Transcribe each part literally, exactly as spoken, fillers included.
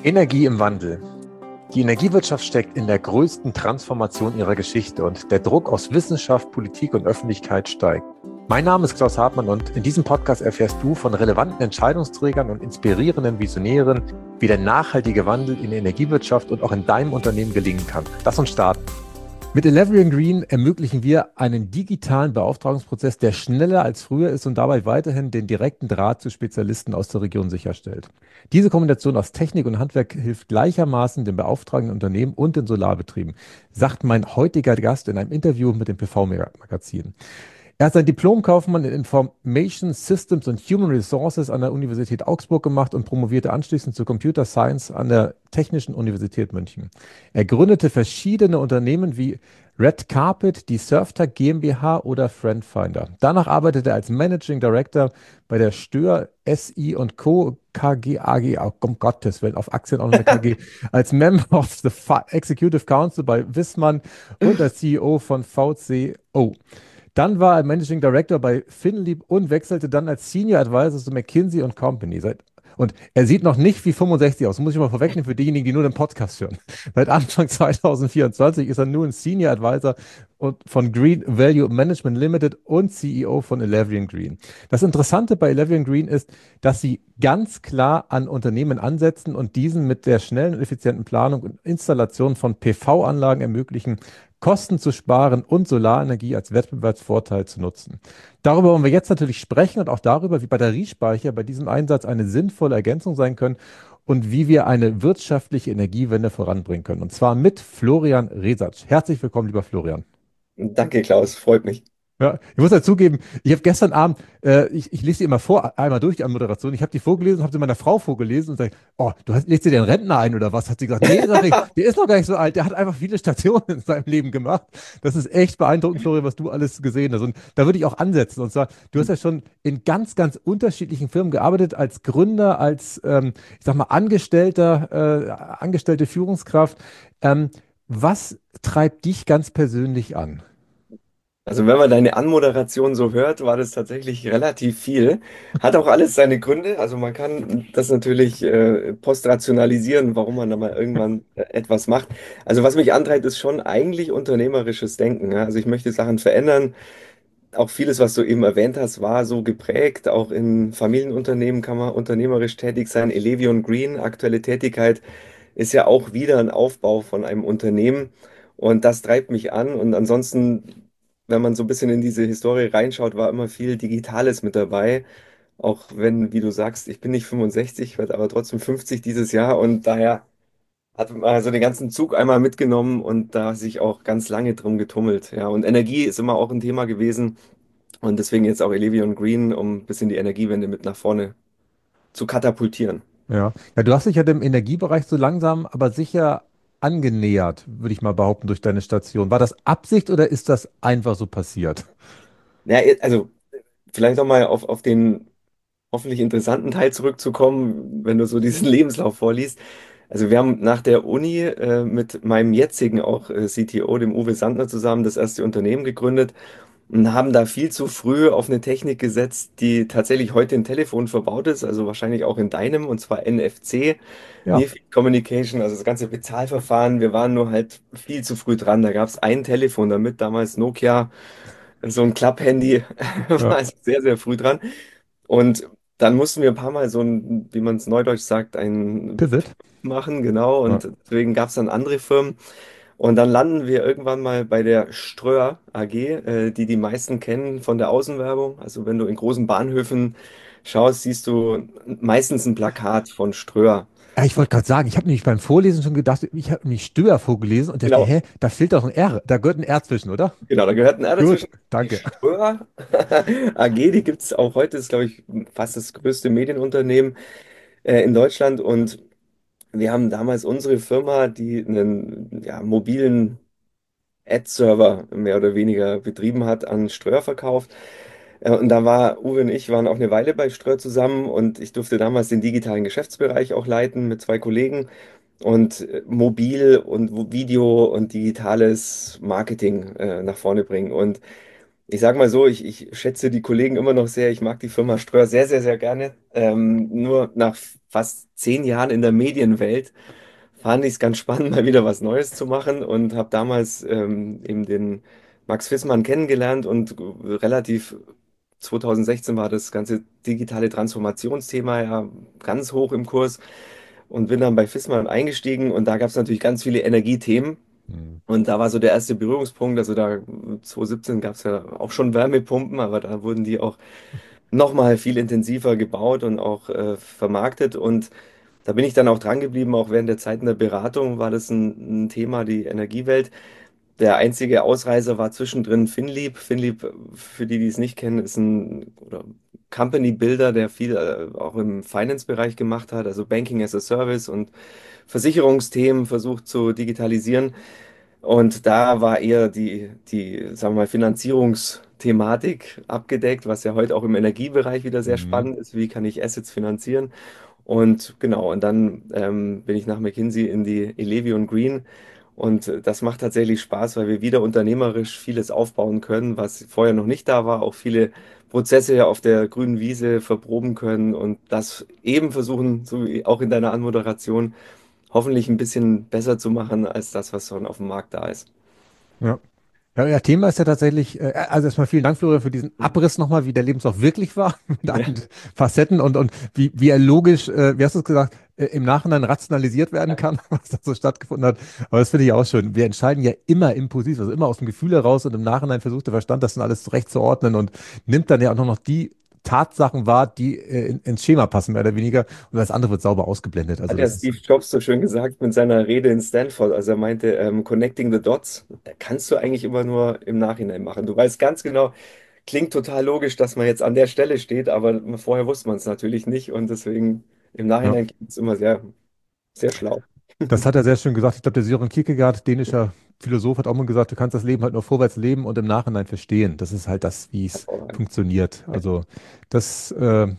Energie im Wandel. Die Energiewirtschaft steckt in der größten Transformation ihrer Geschichte und der Druck aus Wissenschaft, Politik und Öffentlichkeit steigt. Mein Name ist Klaus Hartmann und in diesem Podcast erfährst du von relevanten Entscheidungsträgern und inspirierenden Visionären, wie der nachhaltige Wandel in der Energiewirtschaft und auch in deinem Unternehmen gelingen kann. Lass uns starten. Mit Elevrion Green ermöglichen wir einen digitalen Beauftragungsprozess, der schneller als früher ist und dabei weiterhin den direkten Draht zu Spezialisten aus der Region sicherstellt. Diese Kombination aus Technik und Handwerk hilft gleichermaßen den beauftragenden Unternehmen und den Solarbetrieben, sagt mein heutiger Gast in einem Interview mit dem P V-Magazin. Er hat sein Diplom-Kaufmann in Information Systems und Human Resources an der Universität Augsburg gemacht und promovierte anschließend zu Computer Science an der Technischen Universität München. Er gründete verschiedene Unternehmen wie Red Carpet, die Surftag GmbH oder Friendfinder. Danach arbeitete er als Managing Director bei der Stör S I und Co. K G A G, oh, um Gottes Willen, auf Aktien auch noch eine K G, als Member of the Executive Council bei Wissmann und als C E O von V C O. Dann war er Managing Director bei Finlieb und wechselte dann als Senior Advisor zu McKinsey und Company. Seit, und er sieht noch nicht wie fünfundsechzig aus, muss ich mal vorwegnehmen für diejenigen, die nur den Podcast hören. Seit Anfang zwanzig vierundzwanzig ist er nun Senior Advisor und von Green Value Management Limited und C E O von Elevrion Green. Das Interessante bei Elevrion Green ist, dass sie ganz klar an Unternehmen ansetzen und diesen mit der schnellen und effizienten Planung und Installation von P V-Anlagen ermöglichen, Kosten zu sparen und Solarenergie als Wettbewerbsvorteil zu nutzen. Darüber wollen wir jetzt natürlich sprechen und auch darüber, wie Batteriespeicher bei diesem Einsatz eine sinnvolle Ergänzung sein können und wie wir eine wirtschaftliche Energiewende voranbringen können. Und zwar mit Florian Resatsch. Herzlich willkommen, lieber Florian. Danke, Klaus, freut mich. Ja, ich muss dazugeben, ich habe gestern Abend, äh, ich, ich lese die immer vor, einmal durch die Anmoderation. Ich habe die vorgelesen, habe sie meiner Frau vorgelesen und sage, oh, du hast, lädst dir den Rentner ein oder was? Hat sie gesagt, nee, sag ich, der ist noch gar nicht so alt, der hat einfach viele Stationen in seinem Leben gemacht. Das ist echt beeindruckend, Florian, was du alles gesehen hast. Und da würde ich auch ansetzen. Und zwar, du hast ja schon in ganz, ganz unterschiedlichen Firmen gearbeitet, als Gründer, als, ähm, ich sag mal, Angestellter, äh, angestellte Führungskraft. Ähm, was treibt dich ganz persönlich an? Also wenn man deine Anmoderation so hört, war das tatsächlich relativ viel. Hat auch alles seine Gründe. Also man kann das natürlich äh, postrationalisieren, warum man da mal irgendwann äh, etwas macht. Also was mich antreibt, ist schon eigentlich unternehmerisches Denken. Ja? Also ich möchte Sachen verändern. Auch vieles, was du eben erwähnt hast, war so geprägt. Auch in Familienunternehmen kann man unternehmerisch tätig sein. Elevion Green, aktuelle Tätigkeit, ist ja auch wieder ein Aufbau von einem Unternehmen. Und das treibt mich an. Und ansonsten, wenn man so ein bisschen in diese Historie reinschaut, war immer viel Digitales mit dabei. Auch wenn, wie du sagst, ich bin nicht fünfundsechzig, werde aber trotzdem fünfzig dieses Jahr. Und daher hat man also den ganzen Zug einmal mitgenommen und da sich auch ganz lange drum getummelt. Ja, und Energie ist immer auch ein Thema gewesen. Und deswegen jetzt auch Elevion Green, um ein bisschen die Energiewende mit nach vorne zu katapultieren. Ja. Ja, du hast dich ja dem Energiebereich so langsam, aber sicher angenähert, würde ich mal behaupten, durch deine Station. War das Absicht oder ist das einfach so passiert? Ja, also vielleicht nochmal auf, auf den hoffentlich interessanten Teil zurückzukommen, wenn du so diesen Lebenslauf vorliest. Also wir haben nach der Uni äh, mit meinem jetzigen auch äh, C T O, dem Uwe Sandner, zusammen das erste Unternehmen gegründet und haben da viel zu früh auf eine Technik gesetzt, die tatsächlich heute in Telefon verbaut ist, also wahrscheinlich auch in deinem, und zwar N F C, Ja, Near Field Communication, also das ganze Bezahlverfahren. Wir waren nur halt viel zu früh dran. Da gab es ein Telefon damit, damals Nokia, so ein Klapphandy, war ja. also sehr, sehr früh dran. Und dann mussten wir ein paar Mal so ein, wie man es neudeutsch sagt, ein Pivot. machen, genau. Ja. Und deswegen gab es dann andere Firmen. Und dann landen wir irgendwann mal bei der Ströer A G, äh, die die meisten kennen von der Außenwerbung. Also wenn du in großen Bahnhöfen schaust, siehst du meistens ein Plakat von Ströer. Ja, ich wollte gerade sagen, ich habe nämlich beim Vorlesen schon gedacht, ich habe nämlich Stör vorgelesen und dachte, Genau, hä, da fehlt doch ein R. Da gehört ein R zwischen, oder? genau, da gehört ein R Gut, dazwischen. Die danke. Ströer A G, die gibt es auch heute, ist, glaube ich, fast das größte Medienunternehmen äh, in Deutschland. Und wir haben damals unsere Firma, die einen ja, mobilen Ad-Server mehr oder weniger betrieben hat, an Ströer verkauft. Äh, Und da war Uwe und ich waren auch eine Weile bei Ströer zusammen und ich durfte damals den digitalen Geschäftsbereich auch leiten mit zwei Kollegen und äh, mobil und Video und digitales Marketing äh, nach vorne bringen. Und Ich sag mal so, ich, ich schätze die Kollegen immer noch sehr. Ich mag die Firma Ströer sehr, sehr, sehr gerne. Ähm, nur nach fast zehn Jahren in der Medienwelt fand ich es ganz spannend, mal wieder was Neues zu machen und habe damals ähm, eben den Max Fissmann kennengelernt und relativ zwanzig sechzehn war das ganze digitale Transformationsthema ja ganz hoch im Kurs und bin dann bei Fissmann eingestiegen und da gab es natürlich ganz viele Energiethemen. Hm. Und da war so der erste Berührungspunkt. Also da zwanzig siebzehn gab es ja auch schon Wärmepumpen, aber da wurden die auch nochmal viel intensiver gebaut und auch äh, vermarktet. Und da bin ich dann auch dran geblieben, auch während der Zeit in der Beratung war das ein, ein Thema, die Energiewelt. Der einzige Ausreißer war zwischendrin Finlieb. Finlieb, für die, die es nicht kennen, ist ein oder Company Builder, der viel äh, auch im Finance-Bereich gemacht hat, also Banking as a Service und Versicherungsthemen versucht zu digitalisieren. Und da war eher die, die, sagen wir mal, Finanzierungsthematik abgedeckt, was ja heute auch im Energiebereich wieder sehr Mhm. spannend ist. Wie kann ich Assets finanzieren? Und genau, und dann ähm, bin ich nach McKinsey in die Elevion Green. Und äh, das macht tatsächlich Spaß, weil wir wieder unternehmerisch vieles aufbauen können, was vorher noch nicht da war. Auch viele Prozesse auf der grünen Wiese verproben können und das eben versuchen, so wie auch in deiner Anmoderation, hoffentlich ein bisschen besser zu machen als das, was schon auf dem Markt da ist. Ja. Ja, ja, Thema ist ja tatsächlich, äh, also erstmal vielen Dank, Florian, für diesen Abriss nochmal, wie der Lebenslauf wirklich war, mit Ja, allen Facetten und, und wie, wie er logisch, äh, wie hast du es gesagt, äh, im Nachhinein rationalisiert werden kann, was da so stattgefunden hat. Aber das finde ich auch schön. Wir entscheiden ja immer impulsiv, also immer aus dem Gefühl heraus und im Nachhinein versucht der Verstand, das dann alles zurechtzuordnen und nimmt dann ja auch nur noch die Tatsachen wahr, die äh, in, ins Schema passen, mehr oder weniger. Und das andere wird sauber ausgeblendet. Also hat ja das ist, Steve Jobs so schön gesagt mit seiner Rede in Stanford. Also er meinte, ähm, Connecting the Dots kannst du eigentlich immer nur im Nachhinein machen. Du weißt ganz genau, klingt total logisch, dass man jetzt an der Stelle steht, aber vorher wusste man es natürlich nicht und deswegen im ja. Nachhinein klingt es immer sehr, sehr schlau. Das hat er sehr schön gesagt. Ich glaube, der Sören Kierkegaard, dänischer Philosoph, hat auch mal gesagt, du kannst das Leben halt nur vorwärts leben und im Nachhinein verstehen. Das ist halt das, wie es Hervorragend. funktioniert. Also das, äh,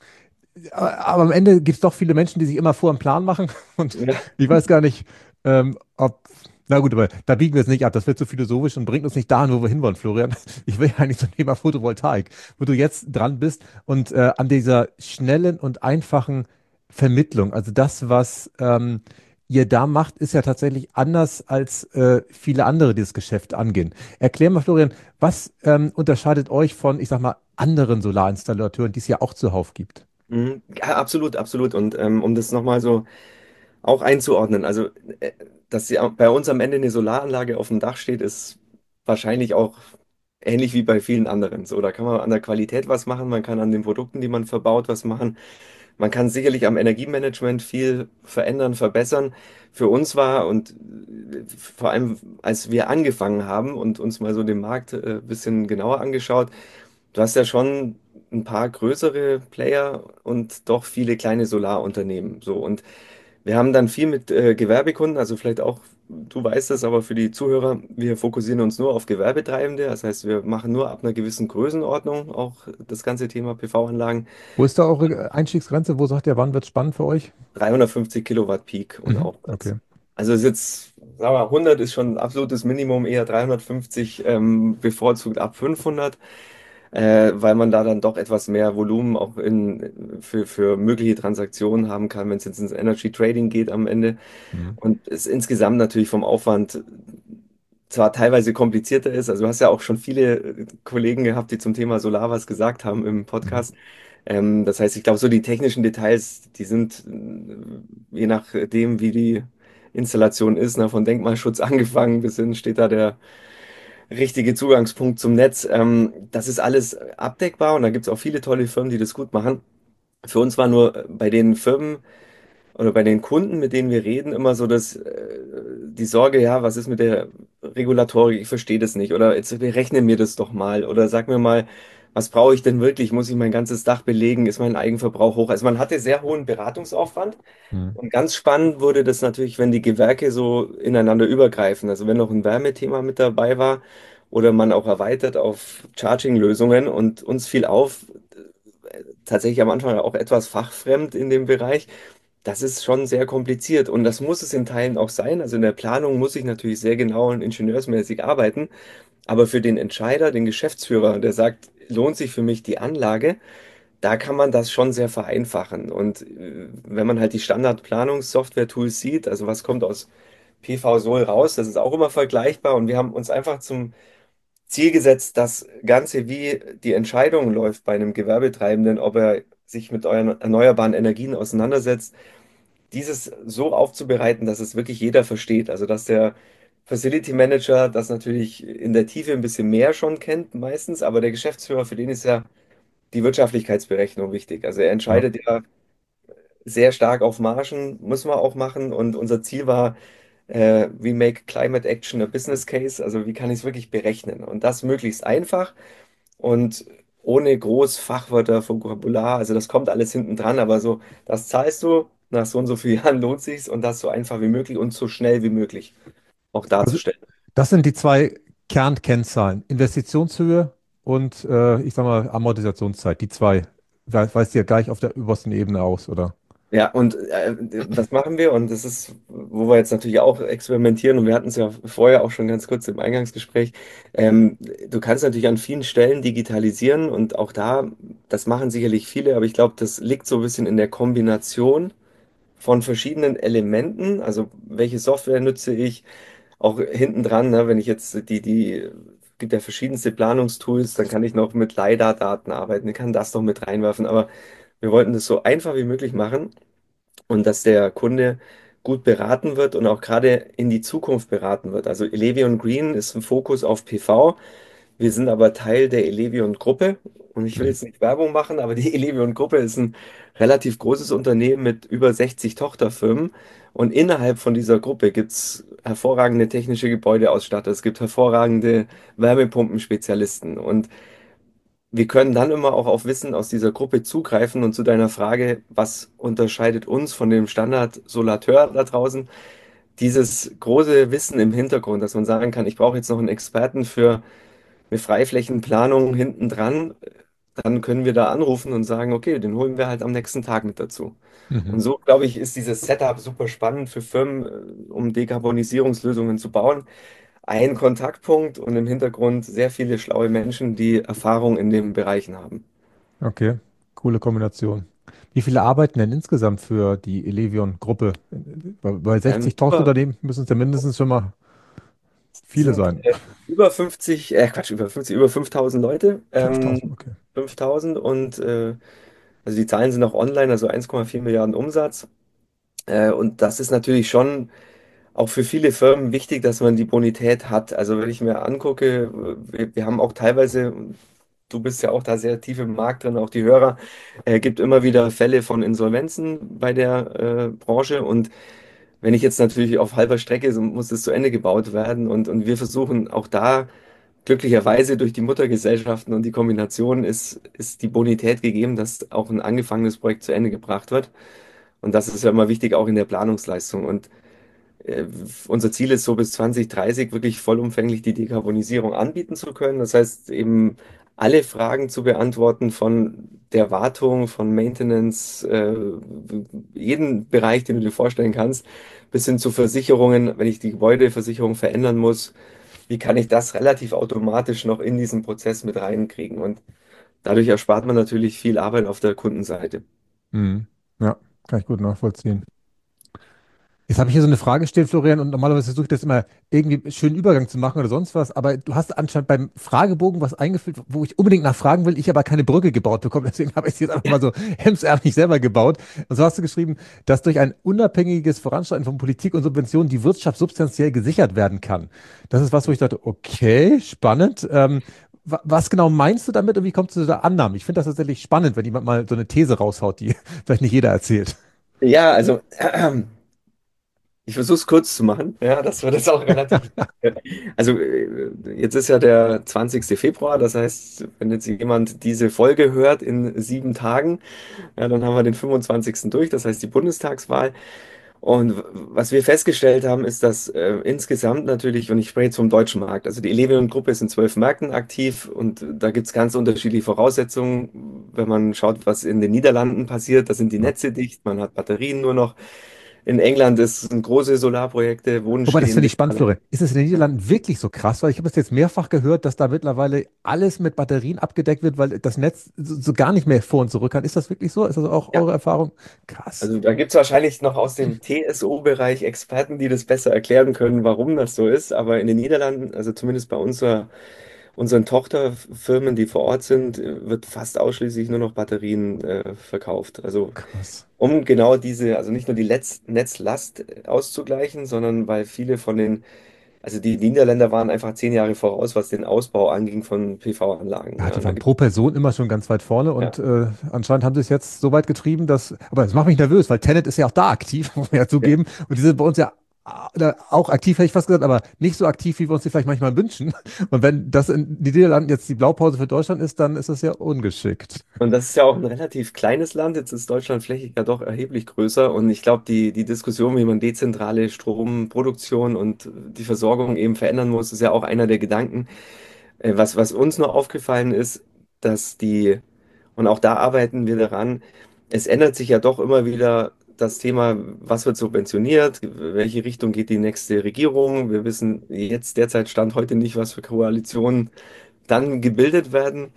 aber am Ende gibt es doch viele Menschen, die sich immer vor einen Plan machen. Und Ja, ich weiß gar nicht, ähm, ob, na gut, aber da biegen wir es nicht ab. Das wird zu philosophisch und bringt uns nicht dahin, wo wir hinwollen, Florian. Ich will ja eigentlich zum Thema Photovoltaik, wo du jetzt dran bist und äh, an dieser schnellen und einfachen Vermittlung. Also das, was ähm, ihr da macht, ist ja tatsächlich anders als äh, viele andere, die das Geschäft angehen. Erklär mal, Florian, was ähm, unterscheidet euch von, ich sag mal, anderen Solarinstallateuren, die es ja auch zuhauf gibt? mhm. Ja, absolut, absolut. Und ähm, um das nochmal so auch einzuordnen. Also, äh, dass sie bei uns am Ende eine Solaranlage auf dem Dach steht, ist wahrscheinlich auch ähnlich wie bei vielen anderen. So, da kann man an der Qualität was machen, man kann an den Produkten, die man verbaut, was machen. Man kann sicherlich am Energiemanagement viel verändern, verbessern. Für uns war und äh, vor allem, als wir angefangen haben und uns mal so den Markt äh, ein bisschen genauer angeschaut, du hast ja schon ein paar größere Player und doch viele kleine Solarunternehmen. So, und wir haben dann viel mit äh, Gewerbekunden, also vielleicht auch, du weißt es, aber für die Zuhörer, wir fokussieren uns nur auf Gewerbetreibende. Das heißt, wir machen nur ab einer gewissen Größenordnung auch das ganze Thema P V-Anlagen. Wo ist da eure Einstiegsgrenze? Wo sagt ihr, wann wird es spannend für euch? dreihundertfünfzig Kilowatt Peak und Mhm, aufwärts. okay. Also es ist jetzt, sagen wir, hundert ist schon ein absolutes Minimum, eher dreihundertfünfzig, ähm, bevorzugt ab fünfhundert, äh, weil man da dann doch etwas mehr Volumen auch in, für, für mögliche Transaktionen haben kann, wenn es jetzt ins Energy Trading geht am Ende. Mhm. Und es insgesamt natürlich vom Aufwand zwar teilweise komplizierter ist, also du hast ja auch schon viele äh, Kollegen gehabt, die zum Thema Solar was gesagt haben im Mhm. Podcast. Ähm, das heißt, ich glaube, so die technischen Details, die sind äh, je nachdem, wie die Installation ist, ne, von Denkmalschutz angefangen bis hin steht da der richtige Zugangspunkt zum Netz. Ähm, das ist alles abdeckbar und da gibt es auch viele tolle Firmen, die das gut machen. Für uns war nur bei den Firmen oder bei den Kunden, mit denen wir reden, immer so, dass äh, die Sorge, ja, was ist mit der Regulatorik? Ich verstehe das nicht. Oder jetzt berechne mir das doch mal. Oder sag mir mal, was brauche ich denn wirklich? Muss ich mein ganzes Dach belegen? Ist mein Eigenverbrauch hoch? Also man hatte sehr hohen Beratungsaufwand. Mhm. Und ganz spannend wurde das natürlich, wenn die Gewerke so ineinander übergreifen. Also wenn noch ein Wärmethema mit dabei war oder man auch erweitert auf Charging-Lösungen und uns fiel auf, äh, tatsächlich am Anfang auch etwas fachfremd in dem Bereich, das ist schon sehr kompliziert und das muss es in Teilen auch sein. Also in der Planung muss ich natürlich sehr genau und ingenieursmäßig arbeiten, aber für den Entscheider, den Geschäftsführer, der sagt, lohnt sich für mich die Anlage, da kann man das schon sehr vereinfachen. Und äh, wenn man halt die Standard-Planungssoftware-Tools sieht, also was kommt aus P V-Sol raus, das ist auch immer vergleichbar und wir haben uns einfach zum Ziel gesetzt, das Ganze, wie die Entscheidung läuft bei einem Gewerbetreibenden, ob er sich mit euren erneuerbaren Energien auseinandersetzt, dieses so aufzubereiten, dass es wirklich jeder versteht. Also dass der Facility Manager das natürlich in der Tiefe ein bisschen mehr schon kennt meistens, aber der Geschäftsführer, für den ist ja die Wirtschaftlichkeitsberechnung wichtig. Also er Ja. entscheidet ja sehr stark auf Margen, muss man auch machen. Und unser Ziel war, äh, we make climate action a business case. Also wie kann ich es wirklich berechnen? Und das möglichst einfach und ohne groß Fachwörter, Vokabular. Also das kommt alles hinten dran, aber so, das zahlst du, nach so und so vielen Jahren lohnt sich's und das so einfach wie möglich und so schnell wie möglich auch Also darzustellen. das sind die zwei Kernkennzahlen. Investitionshöhe und äh, ich sag mal Amortisationszeit. Die zwei. We- Weist ihr gleich auf der obersten Ebene aus, oder? Ja, und äh, das machen wir und das ist, wo wir jetzt natürlich auch experimentieren und wir hatten es ja vorher auch schon ganz kurz im Eingangsgespräch. Ähm, du kannst natürlich an vielen Stellen digitalisieren und auch da, das machen sicherlich viele, aber ich glaube, das liegt so ein bisschen in der Kombination von verschiedenen Elementen. Also welche Software nutze ich? Auch hinten dran, ne, wenn ich jetzt die, die, gibt ja verschiedenste Planungstools, dann kann ich noch mit LiDAR-Daten arbeiten, ich kann das noch mit reinwerfen, aber wir wollten das so einfach wie möglich machen und dass der Kunde gut beraten wird und auch gerade in die Zukunft beraten wird. Also Elevion Green ist ein Fokus auf P V. Wir sind aber Teil der Elevion-Gruppe und ich will Mhm. jetzt nicht Werbung machen, aber die Elevion-Gruppe ist ein relativ großes Unternehmen mit über sechzig Tochterfirmen und innerhalb von dieser Gruppe gibt es hervorragende technische Gebäudeausstatter, es gibt hervorragende Wärmepumpenspezialisten und wir können dann immer auch auf Wissen aus dieser Gruppe zugreifen und zu deiner Frage, was unterscheidet uns von dem Standard-Solateur da draußen? Dieses große Wissen im Hintergrund, dass man sagen kann, ich brauche jetzt noch einen Experten für eine Freiflächenplanung hinten dran, dann können wir da anrufen und sagen, okay, den holen wir halt am nächsten Tag mit dazu. Mhm. Und so, glaube ich, ist dieses Setup super spannend für Firmen, äh, um Dekarbonisierungslösungen zu bauen. Ein Kontaktpunkt und im Hintergrund sehr viele schlaue Menschen, die Erfahrung in den Bereichen haben. Okay, coole Kombination. Wie viele arbeiten denn insgesamt für die Elevion-Gruppe? Bei, bei Ähm, sechzig über, Tochterunternehmen müssen es ja mindestens schon mal viele sind sein. äh, über fünfzig, äh, Quatsch, über fünfzig, über fünftausend Leute. fünftausend, Ähm, okay. fünftausend und äh, also die Zahlen sind auch online, also eins Komma vier Milliarden Umsatz. Äh, und das ist natürlich schon auch für viele Firmen wichtig, dass man die Bonität hat. Also wenn ich mir angucke, wir, wir haben auch teilweise, du bist ja auch da sehr tief im Markt drin, auch die Hörer, äh, gibt immer wieder Fälle von Insolvenzen bei der äh, Branche. Und wenn ich jetzt natürlich auf halber Strecke, so muss es zu Ende gebaut werden. Und, und wir versuchen auch da glücklicherweise durch die Muttergesellschaften und die Kombination ist, ist die Bonität gegeben, dass auch ein angefangenes Projekt zu Ende gebracht wird. Und das ist ja immer wichtig, auch in der Planungsleistung. Und äh, unser Ziel ist so bis zwanzig dreißig wirklich vollumfänglich die Dekarbonisierung anbieten zu können. Das heißt eben alle Fragen zu beantworten von der Wartung, von Maintenance, äh, jeden Bereich, den du dir vorstellen kannst, bis hin zu Versicherungen, wenn ich die Gebäudeversicherung verändern muss, wie kann ich das relativ automatisch noch in diesen Prozess mit reinkriegen? Und dadurch erspart man natürlich viel Arbeit auf der Kundenseite. Mhm. Ja, kann ich gut nachvollziehen. Jetzt habe ich hier so eine Frage gestellt, Florian, und normalerweise versuche ich das immer irgendwie einen schönen Übergang zu machen oder sonst was, aber du hast anscheinend beim Fragebogen was eingefüllt, wo ich unbedingt nachfragen will, ich aber keine Brücke gebaut bekomme, deswegen habe ich es jetzt einfach mal so hemsärmlich selber gebaut. Und so hast du geschrieben, dass durch ein unabhängiges Voranschreiten von Politik und Subventionen die Wirtschaft substanziell gesichert werden kann. Das ist was, wo ich dachte, okay, spannend. Ähm, wa- was genau meinst du damit und wie kommst du zu der Annahme? Ich finde das tatsächlich spannend, wenn jemand mal so eine These raushaut, die vielleicht nicht jeder erzählt. Ja, also ich versuche es kurz zu machen. Ja, das wird jetzt auch relativ. Also, äh, jetzt ist ja der zwanzigste Februar. Das heißt, wenn jetzt jemand diese Folge hört in sieben Tagen, ja, dann haben wir den fünfundzwanzigsten durch. Das heißt, die Bundestagswahl. Und w- was wir festgestellt haben, ist, dass äh, insgesamt natürlich, und ich spreche jetzt vom deutschen Markt, also die Elevion-Gruppe ist in zwölf Märkten aktiv und da gibt es ganz unterschiedliche Voraussetzungen. Wenn man schaut, was in den Niederlanden passiert, da sind die Ja. Netze dicht, man hat Batterien nur noch. In England ist, sind große Solarprojekte, Wobei, das finde bodenstehende. ich spannend, Florian. Ist es in den Niederlanden wirklich so krass? Weil ich habe es jetzt mehrfach gehört, dass da mittlerweile alles mit Batterien abgedeckt wird, weil das Netz so, so gar nicht mehr vor und zurück kann. Ist das wirklich so? Ist das auch Ja, eure Erfahrung? Krass. also da gibt es wahrscheinlich noch aus dem T S O-Bereich Experten, die das besser erklären können, warum das so ist. Aber in den Niederlanden, also zumindest bei unserer, unseren Tochterfirmen, die vor Ort sind, äh, wird fast ausschließlich nur noch Batterien äh, verkauft. Also Krass. um genau diese, also nicht nur die Letz Netzlast auszugleichen, sondern weil viele von den, also die Niederländer waren einfach zehn Jahre voraus, was den Ausbau anging von P V-Anlagen. Ja, Ja, die und da waren gibt pro Person immer schon ganz weit vorne und ja. äh, anscheinend haben sie es jetzt so weit getrieben, dass, aber das macht mich nervös, weil Tenet ist ja auch da aktiv, muss man ja Ja. zugeben. Und die sind bei uns ja äh, auch aktiv, hätte ich fast gesagt, aber nicht so aktiv, wie wir uns die vielleicht manchmal wünschen. Und wenn das in den Niederlanden jetzt die Blaupause für Deutschland ist, dann ist das ja ungeschickt. Und das ist ja auch ein relativ kleines Land. Jetzt ist Deutschland flächig ja doch erheblich größer. Und ich glaube, die, die Diskussion, wie man dezentrale Stromproduktion und die Versorgung eben verändern muss, ist ja auch einer der Gedanken. Äh, Was, was uns nur aufgefallen ist, dass die, und auch da arbeiten wir daran, es ändert sich ja doch immer wieder das Thema, was wird subventioniert, welche Richtung geht die nächste Regierung. Wir wissen jetzt derzeit Stand heute nicht, was für Koalitionen dann gebildet werden.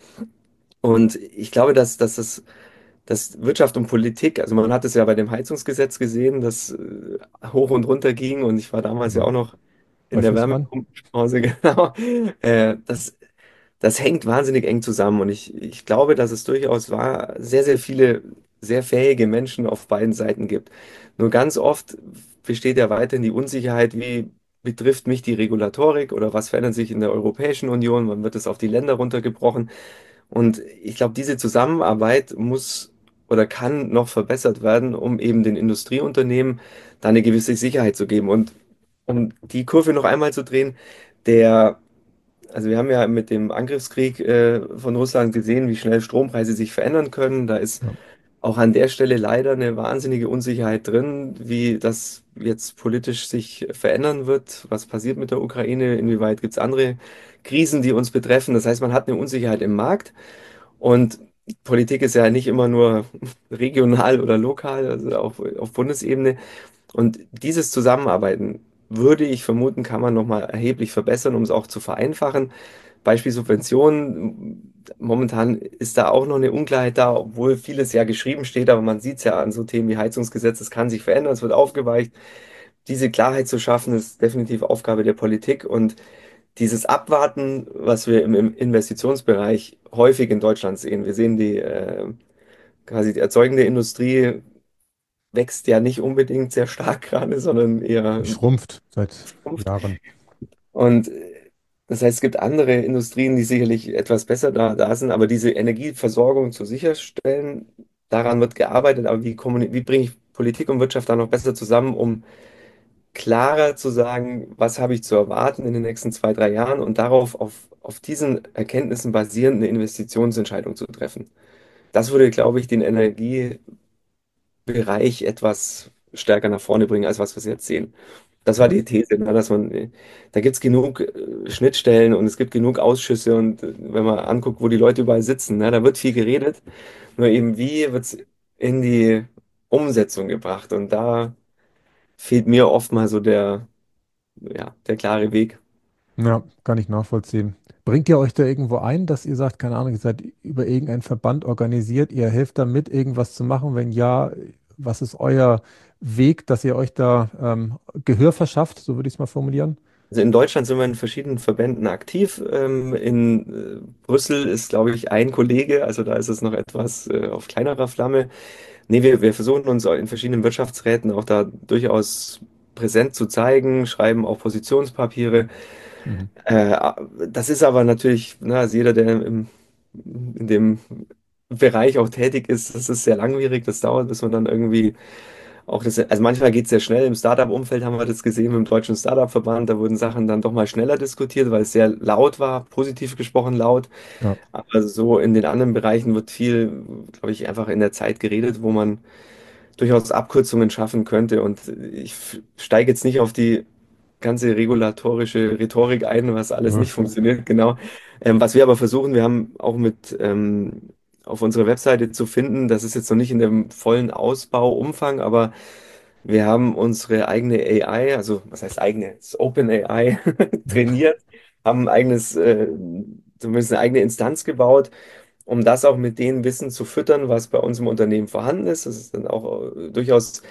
Und ich glaube, dass, dass das dass Wirtschaft und Politik, also man hat es ja bei dem Heizungsgesetz gesehen, das äh, hoch und runter ging und ich war damals ja Ja. auch noch in Bei der Fissmann? Wärmepumpenbranche, genau. Äh, das, das hängt wahnsinnig eng zusammen und ich, ich glaube, dass es durchaus war, sehr, sehr viele sehr fähige Menschen auf beiden Seiten gibt. Nur ganz oft besteht ja weiterhin die Unsicherheit, wie betrifft mich die Regulatorik oder was verändert sich in der Europäischen Union, wann wird es auf die Länder runtergebrochen. Und ich glaube, diese Zusammenarbeit muss oder kann noch verbessert werden, um eben den Industrieunternehmen da eine gewisse Sicherheit zu geben. Und um die Kurve noch einmal zu drehen, der, also wir haben ja mit dem Angriffskrieg äh, von Russland gesehen, wie schnell Strompreise sich verändern können. Da ist Ja. auch an der Stelle leider eine wahnsinnige Unsicherheit drin, wie das jetzt politisch sich verändern wird. Was passiert mit der Ukraine? Inwieweit gibt es andere Krisen, die uns betreffen? Das heißt, man hat eine Unsicherheit im Markt. Und Politik ist ja nicht immer nur regional oder lokal, also auch auf Bundesebene. Und dieses Zusammenarbeiten würde ich vermuten, kann man nochmal erheblich verbessern, um es auch zu vereinfachen. Beispiel Subventionen. Momentan ist da auch noch eine Unklarheit da, obwohl vieles ja geschrieben steht, aber man sieht es ja an so Themen wie Heizungsgesetz, es kann sich verändern, es wird aufgeweicht. Diese Klarheit zu schaffen, ist definitiv Aufgabe der Politik und dieses Abwarten, was wir im im Investitionsbereich häufig in Deutschland sehen. Wir sehen die äh, quasi die erzeugende Industrie wächst ja nicht unbedingt sehr stark gerade, sondern eher Die schrumpft seit schrumpft. Jahren. Und äh, das heißt, es gibt andere Industrien, die sicherlich etwas besser da, da sind, aber diese Energieversorgung zu sicherstellen, daran wird gearbeitet. Aber wie, kommuni- wie bringe ich Politik und Wirtschaft da noch besser zusammen, um klarer zu sagen, was habe ich zu erwarten in den nächsten zwei, drei Jahren und darauf auf, auf diesen Erkenntnissen basierend eine Investitionsentscheidung zu treffen. Das würde, glaube ich, den Energiebereich etwas stärker nach vorne bringen, als was wir jetzt sehen. Das war Ja. die These, ne, dass man, äh, da gibt es genug äh, Schnittstellen und es gibt genug Ausschüsse und äh, wenn man anguckt, wo die Leute überall sitzen, ne, da wird viel geredet, nur eben wie wird es in die Umsetzung gebracht und da fehlt mir oft mal so der, ja, der klare Weg. Ja, kann ich nachvollziehen. Bringt ihr euch da irgendwo ein, dass ihr sagt, keine Ahnung, ihr seid über irgendeinen Verband organisiert, ihr helft damit, irgendwas zu machen? Wenn ja, was ist euer Weg, dass ihr euch da ähm, Gehör verschafft, so würde ich es mal formulieren? Also in Deutschland sind wir in verschiedenen Verbänden aktiv. Ähm, in äh, Brüssel ist, glaube ich, ein Kollege, also da ist es noch etwas äh, auf kleinerer Flamme. Nee, wir, wir versuchen uns auch in verschiedenen Wirtschaftsräten auch da durchaus präsent zu zeigen, schreiben auch Positionspapiere. Mhm. Äh, Das ist aber natürlich, ne, also jeder, der im, in dem Bereich auch tätig ist, das ist sehr langwierig, das dauert, bis man dann irgendwie auch das, also manchmal geht es sehr schnell. Im Startup-Umfeld haben wir das gesehen mit dem Deutschen Startup-Verband, da wurden Sachen dann doch mal schneller diskutiert, weil es sehr laut war, positiv gesprochen laut. Ja. Aber so in den anderen Bereichen wird viel, glaube ich, einfach in der Zeit geredet, wo man durchaus Abkürzungen schaffen könnte. Und ich f- steige jetzt nicht auf die ganze regulatorische Rhetorik ein, was alles Ja. nicht funktioniert, genau. Ähm, was wir aber versuchen, wir haben auch mit ähm, auf unserer Webseite zu finden, das ist jetzt noch nicht in dem vollen Ausbauumfang, aber wir haben unsere eigene A I, also was heißt eigene, das ist Open A I, trainiert, haben ein eigenes, äh, zumindest eine eigene Instanz gebaut, um das auch mit dem Wissen zu füttern, was bei uns im Unternehmen vorhanden ist. Das ist dann auch äh, durchaus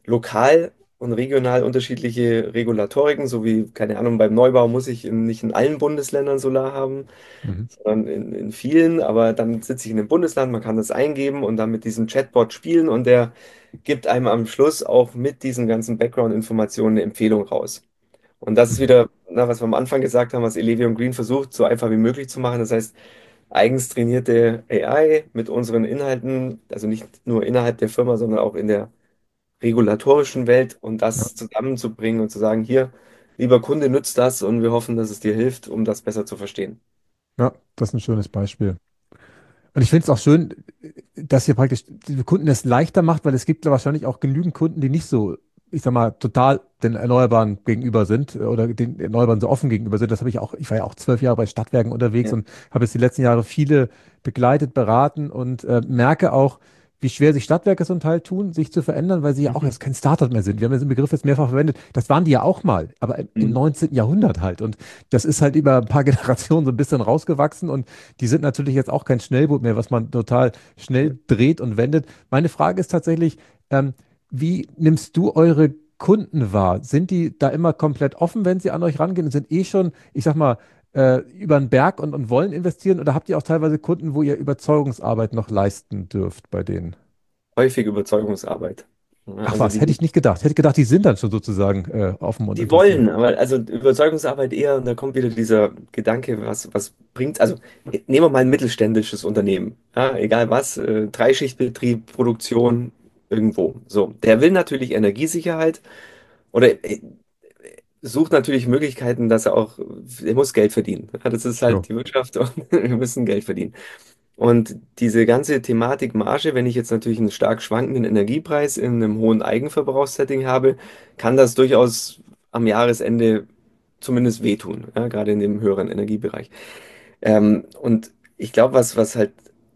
lokal und regional unterschiedliche Regulatoriken, so wie, keine Ahnung, beim Neubau muss ich in, nicht in allen Bundesländern Solar haben, Mhm. sondern in, in vielen, aber dann sitze ich in einem Bundesland, man kann das eingeben und dann mit diesem Chatbot spielen und der gibt einem am Schluss auch mit diesen ganzen Background-Informationen eine Empfehlung raus. Und das ist Mhm. wieder, na, was wir am Anfang gesagt haben, was Elevium Green versucht, so einfach wie möglich zu machen. Das heißt, eigens trainierte A I mit unseren Inhalten, also nicht nur innerhalb der Firma, sondern auch in der regulatorischen Welt und Ja. das zusammenzubringen und zu sagen, hier, lieber Kunde, nutzt das und wir hoffen, dass es dir hilft, um das besser zu verstehen. Ja, das ist ein schönes Beispiel. Und ich finde es auch schön, dass ihr praktisch die Kunden es leichter macht, weil es gibt ja wahrscheinlich auch genügend Kunden, die nicht so, ich sag mal, total den Erneuerbaren gegenüber sind äh, oder den Erneuerbaren so offen gegenüber sind. Das habe ich auch, ich war ja auch zwölf Jahre bei Stadtwerken unterwegs Ja. und habe jetzt die letzten Jahre viele begleitet, beraten und äh, merke auch, wie schwer sich Stadtwerke so ein Teil tun, sich zu verändern, weil sie ja auch Mhm. erst kein Startup mehr sind. Wir haben ja diesen Begriff jetzt mehrfach verwendet. Das waren die ja auch mal, aber im, im Mhm. neunzehnten. Jahrhundert halt. Und das ist halt über ein paar Generationen so ein bisschen rausgewachsen und die sind natürlich jetzt auch kein Schnellboot mehr, was man total schnell dreht und wendet. Meine Frage ist tatsächlich, ähm, wie nimmst du eure Kunden wahr? Sind die da immer komplett offen, wenn sie an euch rangehen und sind eh schon, ich sag mal, äh, über den Berg und, und wollen investieren? Oder habt ihr auch teilweise Kunden, wo ihr Überzeugungsarbeit noch leisten dürft bei denen? Häufig Überzeugungsarbeit. Ja, Ach also was, hätte die, ich nicht gedacht. Hätte gedacht, die sind dann schon sozusagen äh, offen und die interessiert. wollen, aber also Überzeugungsarbeit eher, und da kommt wieder dieser Gedanke, was, was bringt, also nehmen wir mal ein mittelständisches Unternehmen, ja, egal was, äh, Dreischichtbetrieb, Produktion, irgendwo. So, der will natürlich Energiesicherheit oder äh, sucht natürlich Möglichkeiten, dass er auch, er muss Geld verdienen. Ja, das ist Ja. halt die Wirtschaft und wir müssen Geld verdienen. Und diese ganze Thematik Marge, wenn ich jetzt natürlich einen stark schwankenden Energiepreis in einem hohen Eigenverbrauchssetting habe, kann das durchaus am Jahresende zumindest wehtun, ja, gerade in dem höheren Energiebereich. Ähm, und ich glaube, was, was halt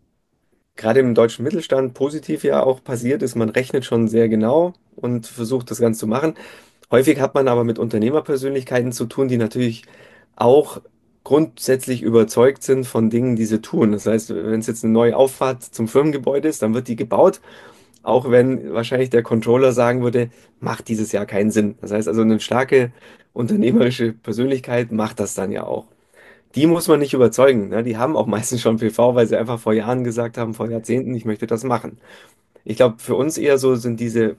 gerade im deutschen Mittelstand positiv ja auch passiert ist, man rechnet schon sehr genau und versucht das Ganze zu machen. Häufig hat man aber mit Unternehmerpersönlichkeiten zu tun, die natürlich auch grundsätzlich überzeugt sind von Dingen, die sie tun. Das heißt, wenn es jetzt eine neue Auffahrt zum Firmengebäude ist, dann wird die gebaut, auch wenn wahrscheinlich der Controller sagen würde, macht dieses Jahr keinen Sinn. Das heißt also, eine starke unternehmerische Persönlichkeit macht das dann ja auch. Die muss man nicht überzeugen. Ne? Die haben auch meistens schon P V, weil sie einfach vor Jahren gesagt haben, vor Jahrzehnten, ich möchte das machen. Ich glaube, für uns eher so sind diese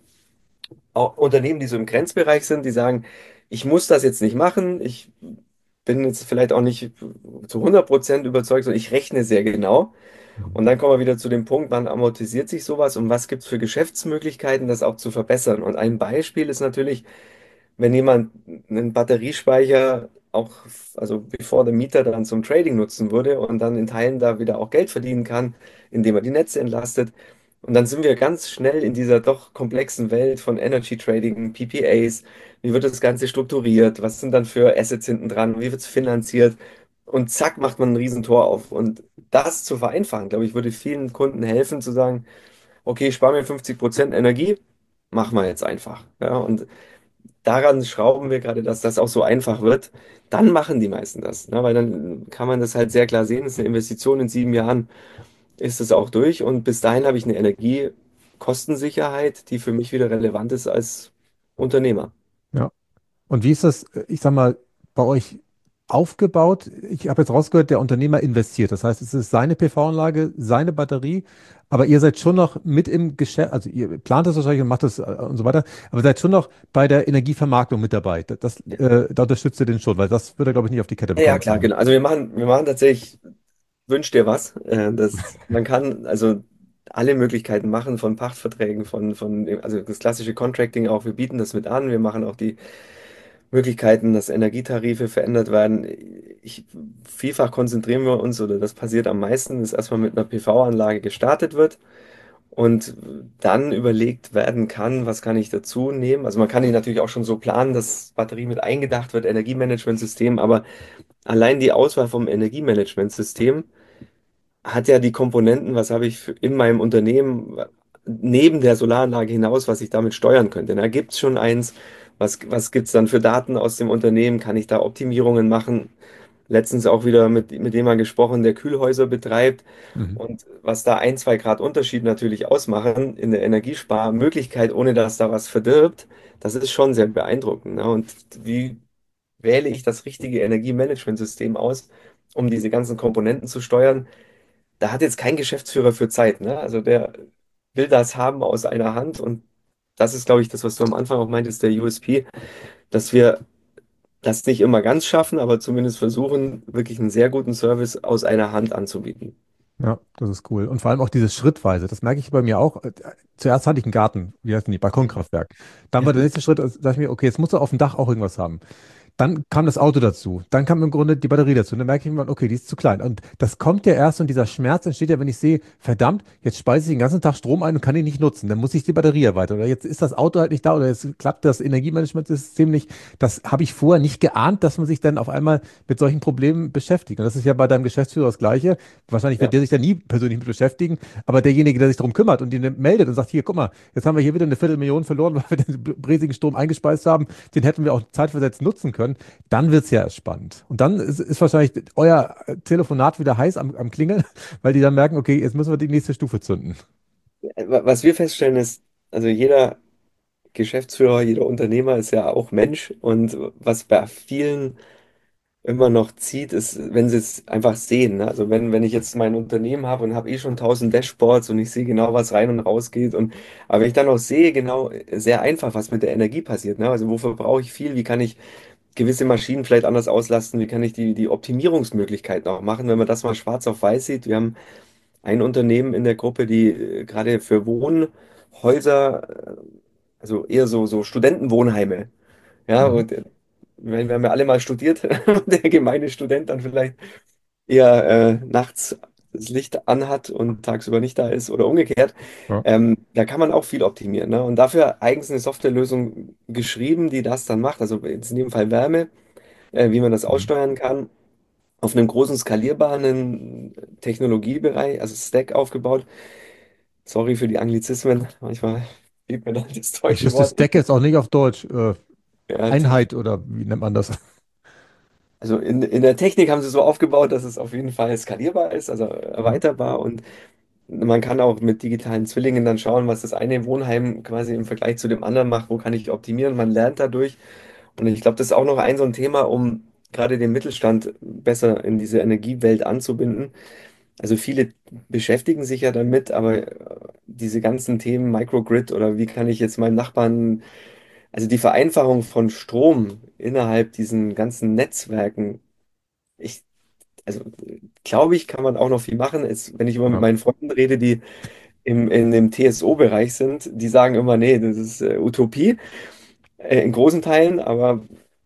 auch Unternehmen, die so im Grenzbereich sind, die sagen, ich muss das jetzt nicht machen, ich bin jetzt vielleicht auch nicht zu hundert Prozent überzeugt, sondern ich rechne sehr genau. Mhm. Und dann kommen wir wieder zu dem Punkt, wann amortisiert sich sowas und was gibt es für Geschäftsmöglichkeiten, das auch zu verbessern. Und ein Beispiel ist natürlich, wenn jemand einen Batteriespeicher auch, also bevor der Mieter dann zum Trading nutzen würde und dann in Teilen da wieder auch Geld verdienen kann, indem er die Netze entlastet. Und dann sind wir ganz schnell in dieser doch komplexen Welt von Energy Trading, P P As. Wie wird das Ganze strukturiert? Was sind dann für Assets hinten dran? Wie wird es finanziert? Und zack, macht man ein Riesentor auf. Und das zu vereinfachen, glaube ich, würde vielen Kunden helfen, zu sagen, okay, ich spare mir fünfzig Prozent Energie, machen wir jetzt einfach. Ja, und daran schrauben wir gerade, dass das auch so einfach wird. Dann machen die meisten das, ne? Weil dann kann man das halt sehr klar sehen. Das ist eine Investition in sieben Jahren, ist es auch durch. Und bis dahin habe ich eine Energiekostensicherheit, die für mich wieder relevant ist als Unternehmer. Ja. Und wie ist das, äh, ich sag mal, bei euch aufgebaut? Ich habe jetzt rausgehört, der Unternehmer investiert. Das heißt, es ist seine P V-Anlage, seine Batterie, aber ihr seid schon noch mit im Geschäft, also ihr plant das wahrscheinlich und macht das äh, und so weiter, aber seid schon noch bei der Energievermarktung mit dabei. Das, das, Ja, äh, da unterstützt ihr den schon, weil das wird er, glaube ich, nicht auf die Kette ja, bekommen klar, vorher. genau. Also wir machen, wir machen tatsächlich, wünsch dir was. Äh, das, man kann also alle Möglichkeiten machen von Pachtverträgen, von, von, also das klassische Contracting auch. Wir bieten das mit an. Wir machen auch die Möglichkeiten, dass Energietarife verändert werden. Ich, vielfach konzentrieren wir uns, oder das passiert am meisten, ist erstmal mit einer P V-Anlage gestartet wird und dann überlegt werden kann, was kann ich dazu nehmen. Also man kann die natürlich auch schon so planen, dass Batterie mit eingedacht wird, Energiemanagementsystem, aber allein die Auswahl vom Energiemanagementsystem hat ja die Komponenten, was habe ich für- in meinem Unternehmen neben der Solaranlage hinaus, was ich damit steuern könnte. Da gibt es schon eins. Was, was gibt es dann für Daten aus dem Unternehmen? Kann ich da Optimierungen machen? Letztens auch wieder mit, mit jemandem gesprochen, der Kühlhäuser betreibt Mhm. und was da ein, zwei Grad Unterschied natürlich ausmachen in der Energiesparmöglichkeit, ohne dass da was verdirbt, das ist schon sehr beeindruckend. Ne? Und wie wähle ich das richtige Energiemanagementsystem aus, um diese ganzen Komponenten zu steuern? Da hat jetzt kein Geschäftsführer für Zeit, ne? Also der will das haben aus einer Hand und das ist, glaube ich, das, was du am Anfang auch meintest, der U S P, dass wir das nicht immer ganz schaffen, aber zumindest versuchen, wirklich einen sehr guten Service aus einer Hand anzubieten. Ja, das ist cool. Und vor allem auch dieses Schrittweise. Das merke ich bei mir auch. Äh, Zuerst hatte ich einen Garten, wie heißt denn die, Balkonkraftwerk. Dann war der nächste Schritt, da sag ich mir, okay, jetzt musst du auf dem Dach auch irgendwas haben. Dann kam das Auto dazu. Dann kam im Grunde die Batterie dazu. Und dann merke ich irgendwann, okay, die ist zu klein. Und das kommt ja erst und dieser Schmerz entsteht ja, wenn ich sehe, verdammt, jetzt speise ich den ganzen Tag Strom ein und kann ihn nicht nutzen. Dann muss ich die Batterie erweitern. Oder jetzt ist das Auto halt nicht da oder jetzt klappt das Energiemanagementsystem nicht. Das habe ich vorher nicht geahnt, dass man sich dann auf einmal mit solchen Problemen beschäftigt. Und das ist ja bei deinem Geschäftsführer das Gleiche. Wahrscheinlich wird Ja, der sich da nie persönlich mit beschäftigen, aber derjenige, der sich darum kümmert und ihn meldet und sagt, hier, guck mal, jetzt haben wir hier wieder eine Viertelmillion verloren, weil wir den riesigen Strom eingespeist haben, den hätten wir auch zeitversetzt nutzen können, dann wird es ja erst spannend. Und dann ist, ist wahrscheinlich euer Telefonat wieder heiß am, am Klingeln, weil die dann merken, okay, jetzt müssen wir die nächste Stufe zünden. was wir feststellen ist, also jeder Geschäftsführer, jeder Unternehmer ist ja auch Mensch und was bei vielen immer noch zieht, ist, wenn sie es einfach sehen. Ne? Also wenn, wenn ich jetzt mein Unternehmen habe und habe eh schon tausend Dashboards und ich sehe genau, was rein und raus geht und aber wenn ich dann auch sehe, genau, sehr einfach, was mit der Energie passiert. Ne? Also wofür brauche ich viel? Wie kann ich gewisse Maschinen vielleicht anders auslasten? Wie kann ich die, die Optimierungsmöglichkeiten auch machen, wenn man das mal schwarz auf weiß sieht? Wir haben ein Unternehmen in der Gruppe, die äh, gerade für Wohnhäuser, äh, also eher so, so Studentenwohnheime, ja, Mhm. und äh, wir wir haben ja alle mal studiert, der gemeine Student dann vielleicht eher äh, nachts das Licht anhat und tagsüber nicht da ist oder umgekehrt. Ja. Ähm, da kann man auch viel optimieren. Ne? Und dafür eigens eine Softwarelösung geschrieben, die das dann macht. Also jetzt in dem Fall Wärme, äh, wie man das Mhm. aussteuern kann. Auf einem großen skalierbaren Technologiebereich, also Stack aufgebaut. Sorry für die Anglizismen. Manchmal fehlt mir dann das Ich deutsche wüsste, Wort. Stack jetzt auch nicht auf Deutsch. Äh, Ja, Einheit oder wie nennt man das? also in, in der Technik haben sie so aufgebaut, dass es auf jeden Fall skalierbar ist, also Mhm. erweiterbar und man kann auch mit digitalen Zwillingen dann schauen, was das eine Wohnheim quasi im Vergleich zu dem anderen macht, wo kann ich optimieren. Man lernt dadurch und ich glaube, das ist auch noch ein so ein Thema, um gerade den Mittelstand besser in diese Energiewelt anzubinden. Also viele beschäftigen sich ja damit, aber äh, diese ganzen Themen Microgrid oder wie kann ich jetzt meinem Nachbarn, also die Vereinfachung von Strom innerhalb diesen ganzen Netzwerken, ich, also glaube ich, kann man auch noch viel machen. Es, wenn ich immer mit Ja. meinen Freunden rede, die im, in dem T S O-Bereich sind, die sagen immer, nee, das ist äh, Utopie, äh, in großen Teilen, aber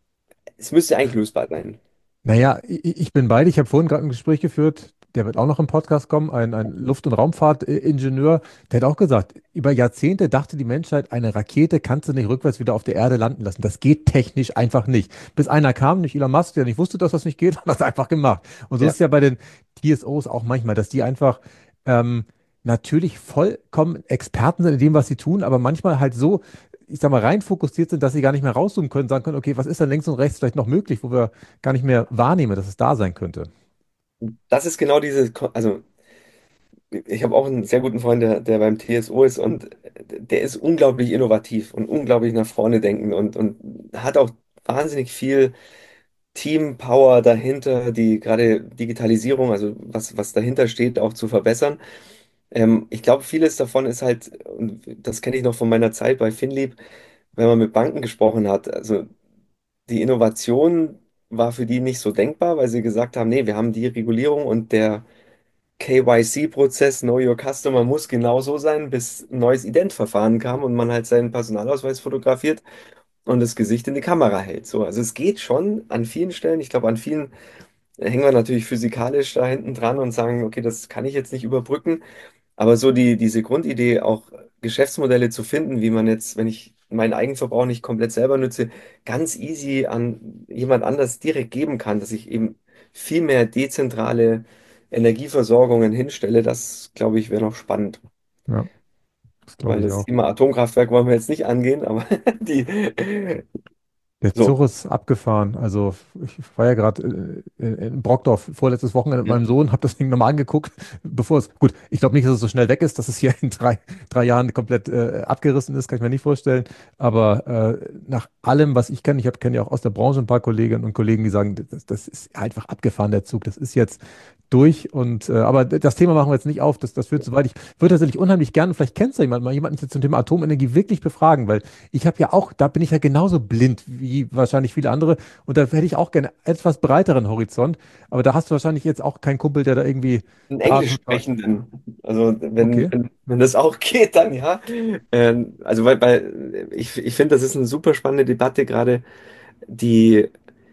es müsste eigentlich lösbar sein. Naja, ich, ich bin beide. Ich habe vorhin gerade ein Gespräch geführt, der wird auch noch im Podcast kommen, ein, ein Luft- und Raumfahrtingenieur, der hat auch gesagt, über Jahrzehnte dachte die Menschheit, eine Rakete kannst du nicht rückwärts wieder auf der Erde landen lassen. Das geht technisch einfach nicht. Bis einer kam, nicht Elon Musk, der nicht wusste, dass das nicht geht, hat das einfach gemacht. Und so ist Ja. es ja bei den T S Os auch manchmal, dass die einfach ähm, natürlich vollkommen Experten sind in dem, was sie tun, aber manchmal halt so, ich sag mal, rein fokussiert sind, dass sie gar nicht mehr rauszoomen können, sagen können, okay, was ist denn links und rechts vielleicht noch möglich, wo wir gar nicht mehr wahrnehmen, dass es da sein könnte. Das ist genau diese, Ko- also ich habe auch einen sehr guten Freund, der, der beim T S O ist und der ist unglaublich innovativ und unglaublich nach vorne denken und, und hat auch wahnsinnig viel Teampower dahinter, die gerade Digitalisierung, also was, was dahinter steht, auch zu verbessern. Ähm, ich glaube, vieles davon ist halt, und das kenne ich noch von meiner Zeit bei Finlieb, wenn man mit Banken gesprochen hat, also die Innovation war für die nicht so denkbar, weil sie gesagt haben, nee, wir haben die Regulierung und der K Y C-Prozess, Know Your Customer, muss genau so sein, bis ein neues Identverfahren kam und man halt seinen Personalausweis fotografiert und das Gesicht in die Kamera hält. So, also es geht schon an vielen Stellen. Ich glaube, an vielen hängen wir natürlich physikalisch da hinten dran und sagen, okay, das kann ich jetzt nicht überbrücken. Aber so die, diese Grundidee, auch Geschäftsmodelle zu finden, wie man jetzt, wenn ich meinen Eigenverbrauch nicht komplett selber nutze, ganz easy an jemand anders direkt geben kann, dass ich eben viel mehr dezentrale Energieversorgungen hinstelle, das glaube ich wäre noch spannend. Ja, das glaube Weil ich das auch. Thema Atomkraftwerk wollen wir jetzt nicht angehen, aber die Der so. Zug ist abgefahren. Also ich war ja gerade äh, in in Brockdorf vorletztes Wochenende mit meinem Mhm. Sohn, habe das Ding nochmal angeguckt, bevor es, gut, ich glaube nicht, dass es so schnell weg ist, dass es hier in drei, drei Jahren komplett äh, abgerissen ist, kann ich mir nicht vorstellen. Aber äh, nach allem, was ich kenne, ich kenne ja auch aus der Branche ein paar Kolleginnen und Kollegen, die sagen, das, das ist einfach abgefahren, der Zug. Das ist jetzt durch und äh, aber das Thema machen wir jetzt nicht auf, das, das führt zu weit. Ich würde tatsächlich unheimlich gerne, vielleicht kennst du jemanden, mal jemanden zum Thema Atomenergie wirklich befragen, weil ich habe ja auch, da bin ich ja genauso blind wie wahrscheinlich viele andere und da hätte ich auch gerne etwas breiteren Horizont, aber da hast du wahrscheinlich jetzt auch keinen Kumpel, der da irgendwie Einen da Englisch total, sprechenden. Also wenn, okay. wenn, wenn das auch geht, dann ja. Ähm, also weil, weil ich, ich finde, das ist eine super spannende Debatte, gerade die,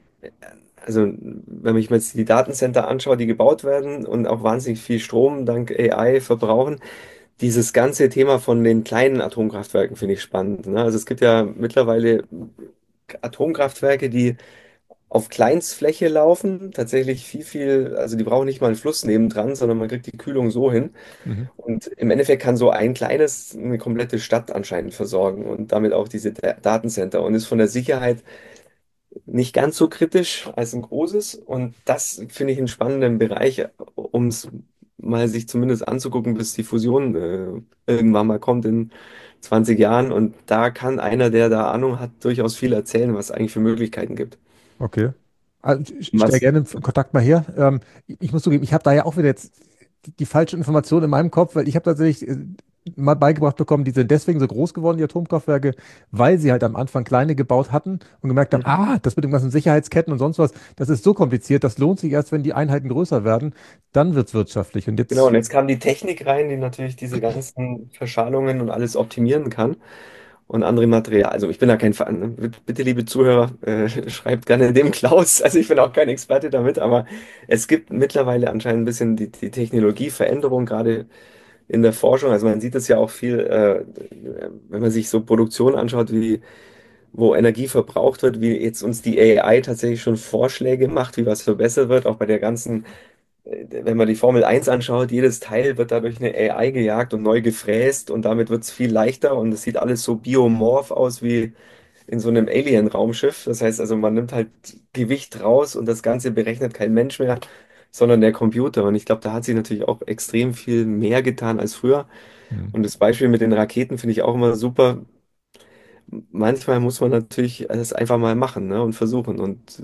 also wenn ich mir jetzt die Datencenter anschaue, die gebaut werden und auch wahnsinnig viel Strom dank A I verbrauchen, dieses ganze Thema von den kleinen Atomkraftwerken finde ich spannend. Ne? Also es gibt ja mittlerweile Atomkraftwerke, die auf Kleinstfläche laufen, tatsächlich viel, viel, also die brauchen nicht mal einen Fluss nebendran, sondern man kriegt die Kühlung so hin. Mhm. Und im Endeffekt kann so ein kleines eine komplette Stadt anscheinend versorgen und damit auch diese Da- Datencenter und ist von der Sicherheit nicht ganz so kritisch als ein großes. Und das finde ich einen spannenden Bereich, um es mal sich zumindest anzugucken, bis die Fusion äh, irgendwann mal kommt in zwanzig Jahren. Und da kann einer, der da Ahnung hat, durchaus viel erzählen, was es eigentlich für Möglichkeiten gibt. Okay. Also, ich ich stelle Was gerne einen Kontakt mal her. Ähm, ich, ich muss zugeben, ich habe da ja auch wieder jetzt die, die falsche Information in meinem Kopf, weil ich habe tatsächlich äh, mal beigebracht bekommen, die sind deswegen so groß geworden, die Atomkraftwerke, weil sie halt am Anfang kleine gebaut hatten und gemerkt haben, ah, das mit den ganzen Sicherheitsketten und sonst was, das ist so kompliziert, das lohnt sich erst, wenn die Einheiten größer werden, dann wird es wirtschaftlich. Und Genau, jetzt, und jetzt kam die Technik rein, die natürlich diese ganzen Verschalungen und alles optimieren kann und andere Material. Also ich bin da kein Fan. Ne? Bitte, bitte, liebe Zuhörer, äh, schreibt gerne dem Klaus. Also ich bin auch kein Experte damit, aber es gibt mittlerweile anscheinend ein bisschen die, die Technologieveränderung, gerade in der Forschung. Also man sieht es ja auch viel, äh, wenn man sich so Produktion anschaut, wie wo Energie verbraucht wird, wie jetzt uns die A I tatsächlich schon Vorschläge macht, wie was verbessert wird, auch bei der ganzen wenn man die Formel eins anschaut, jedes Teil wird dadurch eine A I gejagt und neu gefräst und damit wird es viel leichter und es sieht alles so biomorph aus wie in so einem Alien-Raumschiff. Das heißt also, man nimmt halt Gewicht raus und das Ganze berechnet kein Mensch mehr, sondern der Computer. Und ich glaube, da hat sich natürlich auch extrem viel mehr getan als früher. hm, Und das Beispiel mit den Raketen finde ich auch immer super. Manchmal muss man natürlich das einfach mal machen, ne, und versuchen. Und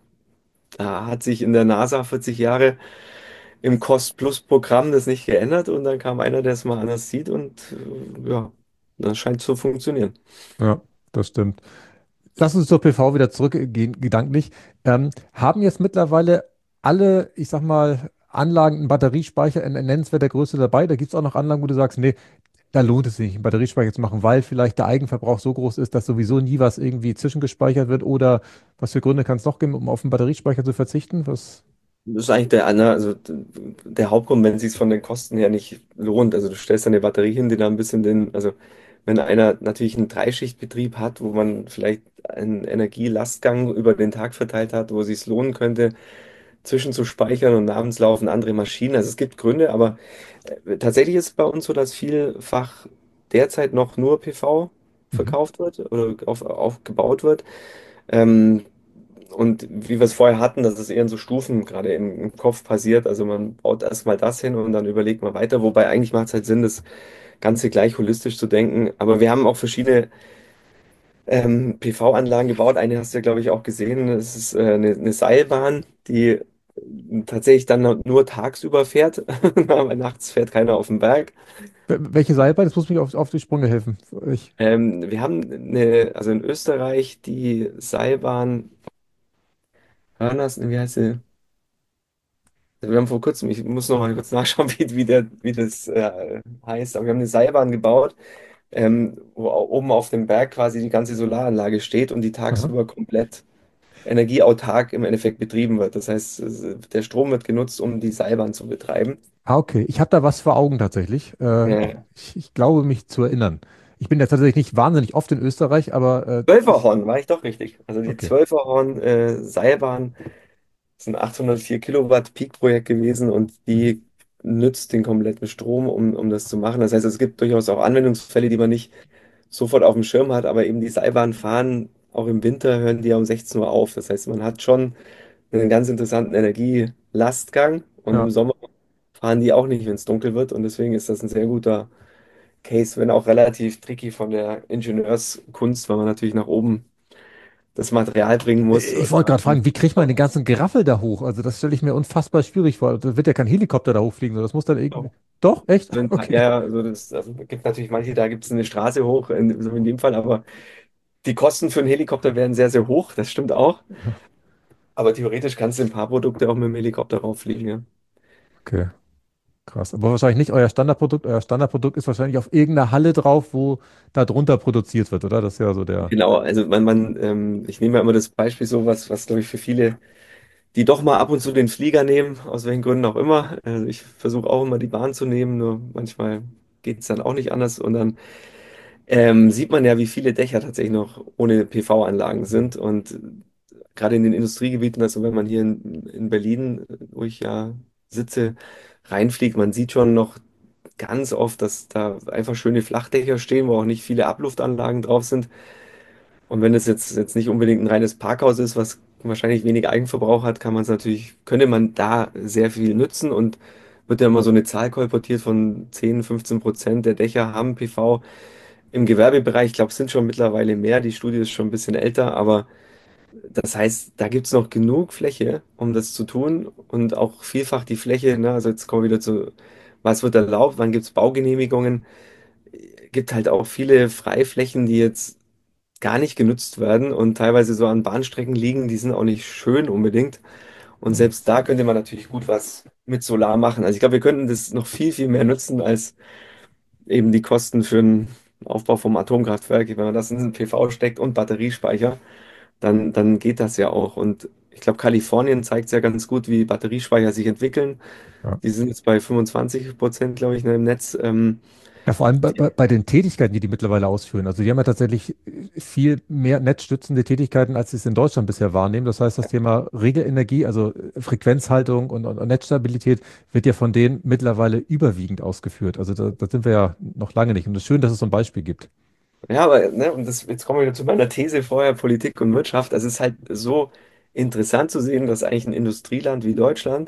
da hat sich in der NASA vierzig Jahre im Cost-Plus-Programm das nicht geändert und dann kam einer, der es mal anders sieht und äh, ja, das scheint zu funktionieren. ja, das stimmt. Lass uns zur P V wieder zurückgehen, gedanklich. Ähm, haben jetzt mittlerweile alle, ich sag mal, Anlagen einen Batteriespeicher in, in nennenswerter Größe dabei? Da gibt es auch noch Anlagen, wo du sagst, nee, da lohnt es sich nicht, einen Batteriespeicher zu machen, weil vielleicht der Eigenverbrauch so groß ist, dass sowieso nie was irgendwie zwischengespeichert wird oder was für Gründe kann es noch geben, um auf einen Batteriespeicher zu verzichten? Was? Das ist eigentlich der, ne, also der Hauptgrund, wenn es sich von den Kosten her nicht lohnt. Also du stellst eine Batterie hin, die da ein bisschen den, also wenn einer natürlich einen Dreischichtbetrieb hat, wo man vielleicht einen Energielastgang über den Tag verteilt hat, wo es sich lohnen könnte, zwischenzuspeichern und abends laufen andere Maschinen. Also es gibt Gründe, aber äh, tatsächlich ist es bei uns so, dass vielfach derzeit noch nur P V Mhm. verkauft wird oder auf, aufgebaut wird. Ähm, und wie wir es vorher hatten, dass es eher in so Stufen gerade im, im Kopf passiert. Also man baut erstmal das hin und dann überlegt man weiter. Wobei eigentlich macht es halt Sinn, das Ganze gleich holistisch zu denken. Aber wir haben auch verschiedene ähm, P V-Anlagen gebaut. Eine hast du ja, glaube ich, auch gesehen. Das ist äh, eine, eine Seilbahn, die äh, tatsächlich dann nur tagsüber fährt. Aber nachts fährt keiner auf den Berg. Wel- Welche Seilbahn? Das muss mich auf, auf die Sprünge helfen. Ich, Ähm, wir haben eine, also in Österreich die Seilbahn Hörners, wie heißt sie? Also wir haben vor kurzem, ich muss noch mal kurz nachschauen, wie, wie, der, wie das äh, heißt, aber wir haben eine Seilbahn gebaut, ähm, wo au- oben auf dem Berg quasi die ganze Solaranlage steht und die aha. tagsüber komplett energieautark im Endeffekt betrieben wird. Das heißt, es- der Strom wird genutzt, um die Seilbahn zu betreiben. Ah, okay. Ich habe da was vor Augen tatsächlich. Äh, Ja. ich, ich glaube, mich zu erinnern. Ich bin ja tatsächlich nicht wahnsinnig oft in Österreich, aber äh, ich, Zwölferhorn, war ich doch richtig. Also die okay. Zwölferhorn äh, Seilbahn ist ein achthundertvier Kilowatt Peak-Projekt gewesen und Mhm. die nützt den kompletten Strom, um, um das zu machen. Das heißt, es gibt durchaus auch Anwendungsfälle, die man nicht sofort auf dem Schirm hat, aber eben die Seilbahnen fahren, auch im Winter hören die ja um sechzehn Uhr auf. Das heißt, man hat schon einen ganz interessanten Energielastgang und im Ja. Sommer fahren die auch nicht, wenn es dunkel wird und deswegen ist das ein sehr guter Case, wenn auch relativ tricky von der Ingenieurskunst, weil man natürlich nach oben das Material bringen muss. Ich wollte gerade fragen, wie kriegt man den ganzen Geraffel da hoch? Also das stelle ich mir unfassbar schwierig vor. Da wird ja kein Helikopter da hochfliegen, sondern das muss dann irgendwie. Doch, echt? So ein paar- Okay. Ja, also das also gibt natürlich manche, da gibt es eine Straße hoch, in, so in dem Fall, aber die Kosten für einen Helikopter werden sehr, sehr hoch, das stimmt auch. Aber theoretisch kannst du ein paar Produkte auch mit dem Helikopter rauffliegen, ja. Okay, krass. Aber wahrscheinlich nicht euer Standardprodukt. Euer Standardprodukt ist wahrscheinlich auf irgendeiner Halle drauf, wo da drunter produziert wird, oder? Das ist ja so der. Genau, also man, man ähm, ich nehme ja immer das Beispiel so, was, was glaube ich für viele, die doch mal ab und zu den Flieger nehmen, aus welchen Gründen auch immer. Also ich versuche auch immer die Bahn zu nehmen, nur manchmal geht es dann auch nicht anders. Und dann ähm, sieht man ja, wie viele Dächer tatsächlich noch ohne P V-Anlagen sind. Und gerade in den Industriegebieten, also wenn man hier in, in Berlin, wo ich ja sitze, reinfliegt, man sieht schon noch ganz oft, dass da einfach schöne Flachdächer stehen, wo auch nicht viele Abluftanlagen drauf sind. Und wenn es jetzt, jetzt nicht unbedingt ein reines Parkhaus ist, was wahrscheinlich wenig Eigenverbrauch hat, kann man es natürlich, könnte man da sehr viel nutzen und wird ja immer so eine Zahl kolportiert von zehn, fünfzehn Prozent der Dächer haben P V. Im Gewerbebereich, ich glaube, es sind schon mittlerweile mehr. Die Studie ist schon ein bisschen älter, aber das heißt, da gibt es noch genug Fläche, um das zu tun und auch vielfach die Fläche, ne, also jetzt kommen wir wieder zu, was wird erlaubt, wann gibt es Baugenehmigungen, gibt halt auch viele Freiflächen, die jetzt gar nicht genutzt werden und teilweise so an Bahnstrecken liegen, die sind auch nicht schön unbedingt. Und Hm. selbst da könnte man natürlich gut was mit Solar machen. Also ich glaube, wir könnten das noch viel, viel mehr nutzen als eben die Kosten für den Aufbau vom Atomkraftwerk. Wenn man das in einen P V steckt und Batteriespeicher, dann, dann geht das ja auch. Und ich glaube, Kalifornien zeigt ja ganz gut, wie Batteriespeicher sich entwickeln. Ja. Die sind jetzt bei fünfundzwanzig Prozent, glaube ich, ne, im Netz. Ähm, Ja, vor allem bei, bei, bei den Tätigkeiten, die die mittlerweile ausführen. Also die haben ja tatsächlich äh, viel mehr netzstützende Tätigkeiten, als sie es in Deutschland bisher wahrnehmen. Das heißt, das Thema Regelenergie, also äh, Frequenzhaltung und, und, und Netzstabilität, wird ja von denen mittlerweile überwiegend ausgeführt. Also da, da sind wir ja noch lange nicht. Und es ist schön, dass es so ein Beispiel gibt. ja, aber ne, und das, jetzt kommen wir wieder zu meiner These vorher, Politik und Wirtschaft. Es ist halt so interessant zu sehen, dass eigentlich ein Industrieland wie Deutschland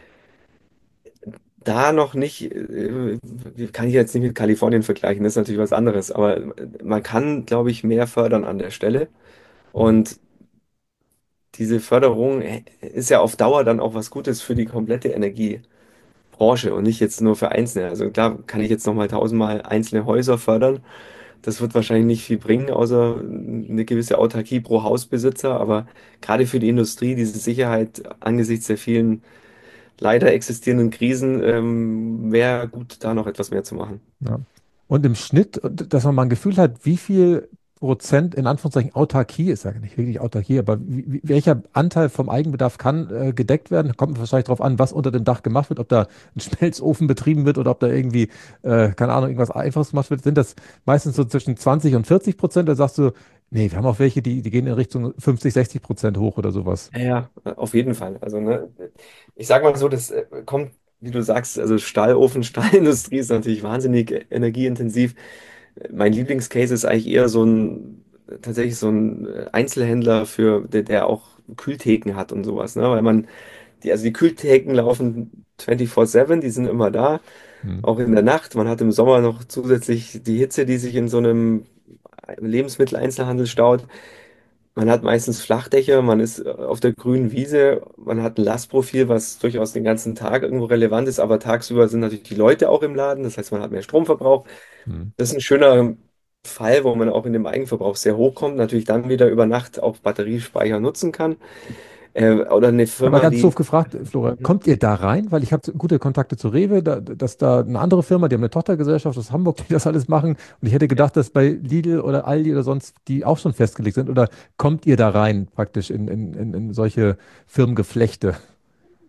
da noch nicht, äh, kann ich jetzt nicht mit Kalifornien vergleichen, das ist natürlich was anderes, aber man kann, glaube ich, mehr fördern an der Stelle. Hm. Und diese Förderung äh, ist ja auf Dauer dann auch was Gutes für die komplette Energiebranche und nicht jetzt nur für Einzelne. Also klar kann ich jetzt nochmal tausendmal einzelne Häuser fördern. Das wird wahrscheinlich nicht viel bringen, außer eine gewisse Autarkie pro Hausbesitzer. Aber gerade für die Industrie, diese Sicherheit angesichts der vielen leider existierenden Krisen, ähm, wäre gut, da noch etwas mehr zu machen. Ja. Und im Schnitt, dass man mal ein Gefühl hat, wie viel Prozent in Anführungszeichen Autarkie ist ja nicht wirklich Autarkie, aber wie, wie, welcher Anteil vom Eigenbedarf kann äh, gedeckt werden? Kommt wahrscheinlich darauf an, was unter dem Dach gemacht wird, ob da ein Schmelzofen betrieben wird oder ob da irgendwie, äh, keine Ahnung, irgendwas Einfaches gemacht wird. Sind das meistens so zwischen zwanzig und vierzig Prozent? Da sagst du, nee, wir haben auch welche, die, die gehen in Richtung fünfzig, sechzig Prozent hoch oder sowas. Ja, ja, auf jeden Fall. Also, ne, ich sage mal so, das äh, kommt, wie du sagst, also Stahlofen, Stahlindustrie ist natürlich wahnsinnig energieintensiv. Mein Lieblingscase ist eigentlich eher so ein, tatsächlich so ein äh, Einzelhändler für, der, der auch Kühltheken hat und sowas, ne? Weil man, die, also die Kühltheken laufen vierundzwanzig sieben, die sind immer da, Hm. auch in der Nacht. Man hat im Sommer noch zusätzlich die Hitze, die sich in so einem Lebensmitteleinzelhandel staut. Man hat meistens Flachdächer, man ist äh, auf der grünen Wiese, man hat ein Lastprofil, was durchaus den ganzen Tag irgendwo relevant ist, aber tagsüber sind natürlich die Leute auch im Laden, das heißt, man hat mehr Stromverbrauch. Hm. Das ist ein schöner Fall, wo man auch in dem Eigenverbrauch sehr hoch kommt, natürlich dann wieder über Nacht auch Batteriespeicher nutzen kann. Äh, oder eine Aber Firma, ganz die, doof gefragt, Flora, kommt ihr da rein? Weil ich habe gute Kontakte zu Rewe, da, dass da eine andere Firma, die haben eine Tochtergesellschaft aus Hamburg, die das alles machen. Und ich hätte gedacht, dass bei Lidl oder Aldi oder sonst die auch schon festgelegt sind. Oder kommt ihr da rein praktisch in, in, in, in solche Firmengeflechte?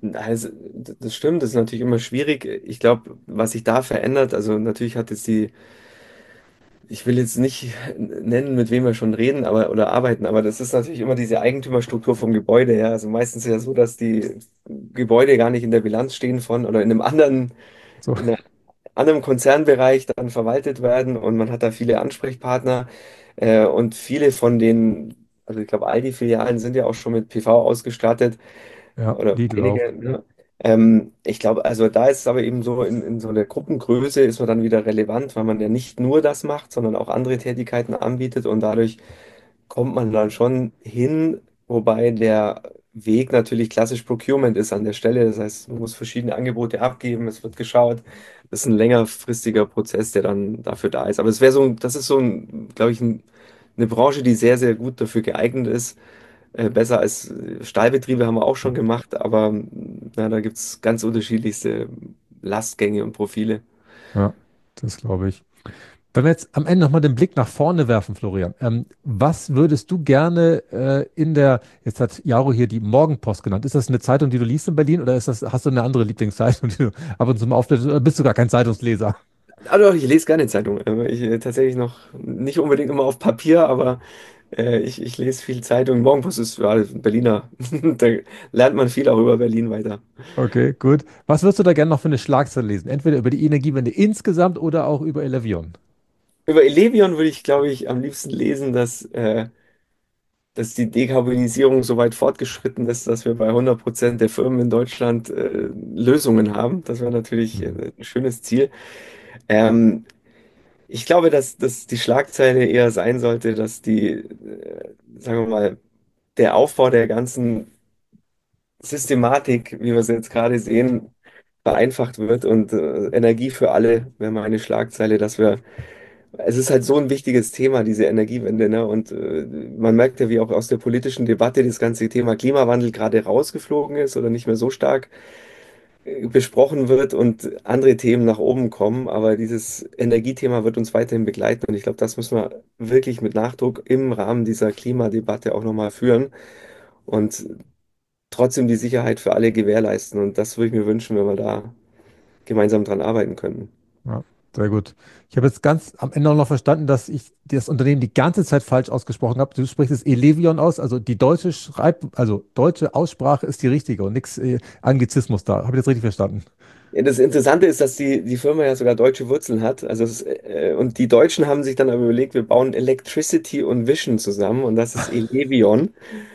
Also, das stimmt, das ist natürlich immer schwierig. Ich glaube, was sich da verändert, also natürlich hat jetzt die, ich will jetzt nicht nennen, mit wem wir schon reden, aber oder arbeiten, aber das ist natürlich immer diese Eigentümerstruktur vom Gebäude, ja. Also meistens ist ja so, dass die Gebäude gar nicht in der Bilanz stehen von oder in einem anderen, So, in einer anderen Konzernbereich dann verwaltet werden und man hat da viele Ansprechpartner äh, und viele von den, also ich glaube, all die Filialen sind ja auch schon mit P V ausgestattet ja, oder Lidl auch. einige. Ne? Ähm, ich glaube, also da ist es aber eben so, in, in so der Gruppengröße ist man dann wieder relevant, weil man ja nicht nur das macht, sondern auch andere Tätigkeiten anbietet und dadurch kommt man dann schon hin, wobei der Weg natürlich klassisch Procurement ist an der Stelle. Das heißt, man muss verschiedene Angebote abgeben, es wird geschaut. Das ist ein längerfristiger Prozess, der dann dafür da ist. Aber es wäre so, ein- das ist so ein, glaube ich, ein, eine Branche, die sehr, sehr gut dafür geeignet ist. Äh, besser als äh, Stahlbetriebe haben wir auch schon gemacht, aber na, da gibt es ganz unterschiedlichste Lastgänge und Profile. Ja, das glaube ich. Wenn wir jetzt am Ende nochmal den Blick nach vorne werfen, Florian, ähm, was würdest du gerne äh, in der, jetzt hat Jaro hier die Morgenpost genannt, ist das eine Zeitung, die du liest in Berlin oder ist das, hast du eine andere Lieblingszeitung, die du ab und zu mal aufblätterst oder bist du gar kein Zeitungsleser? Also ich lese gerne Zeitung. Äh, Ich äh, tatsächlich noch nicht unbedingt immer auf Papier, aber äh, ich, ich lese viel Zeitung. Morgenpost ist ja, Berliner. Da lernt man viel auch über Berlin weiter. Okay, gut. Was würdest du da gerne noch für eine Schlagzeile lesen? Entweder über die Energiewende insgesamt oder auch über Elevion. Über Elevion würde ich, glaube ich, am liebsten lesen, dass, äh, dass die Dekarbonisierung so weit fortgeschritten ist, dass wir bei hundert Prozent der Firmen in Deutschland äh, Lösungen haben. Das wäre natürlich Mhm. äh, ein schönes Ziel. Ähm, Ich glaube, dass, dass die Schlagzeile eher sein sollte, dass die, äh, sagen wir mal, der Aufbau der ganzen Systematik, wie wir es jetzt gerade sehen, vereinfacht wird und äh, Energie für alle wäre meine Schlagzeile, dass wir, es ist halt so ein wichtiges Thema, diese Energiewende, ne? Und äh, man merkt ja, wie auch aus der politischen Debatte das ganze Thema Klimawandel gerade rausgeflogen ist oder nicht mehr so stark besprochen wird und andere Themen nach oben kommen. Aber dieses Energiethema wird uns weiterhin begleiten. Und ich glaube, das müssen wir wirklich mit Nachdruck im Rahmen dieser Klimadebatte auch nochmal führen und trotzdem die Sicherheit für alle gewährleisten. Und das würde ich mir wünschen, wenn wir da gemeinsam dran arbeiten könnten. Ja, sehr gut. Ich habe jetzt ganz am Ende auch noch verstanden, dass ich das Unternehmen die ganze Zeit falsch ausgesprochen habe. Du sprichst es Elevion aus, also die deutsche Schreib, also deutsche Aussprache ist die richtige und nichts äh, Anglizismus da. Habe ich das richtig verstanden? Ja, das Interessante ist, dass die, die Firma ja sogar deutsche Wurzeln hat. Also es, äh, und die Deutschen haben sich dann aber überlegt, wir bauen Electricity und Vision zusammen und das ist Elevion.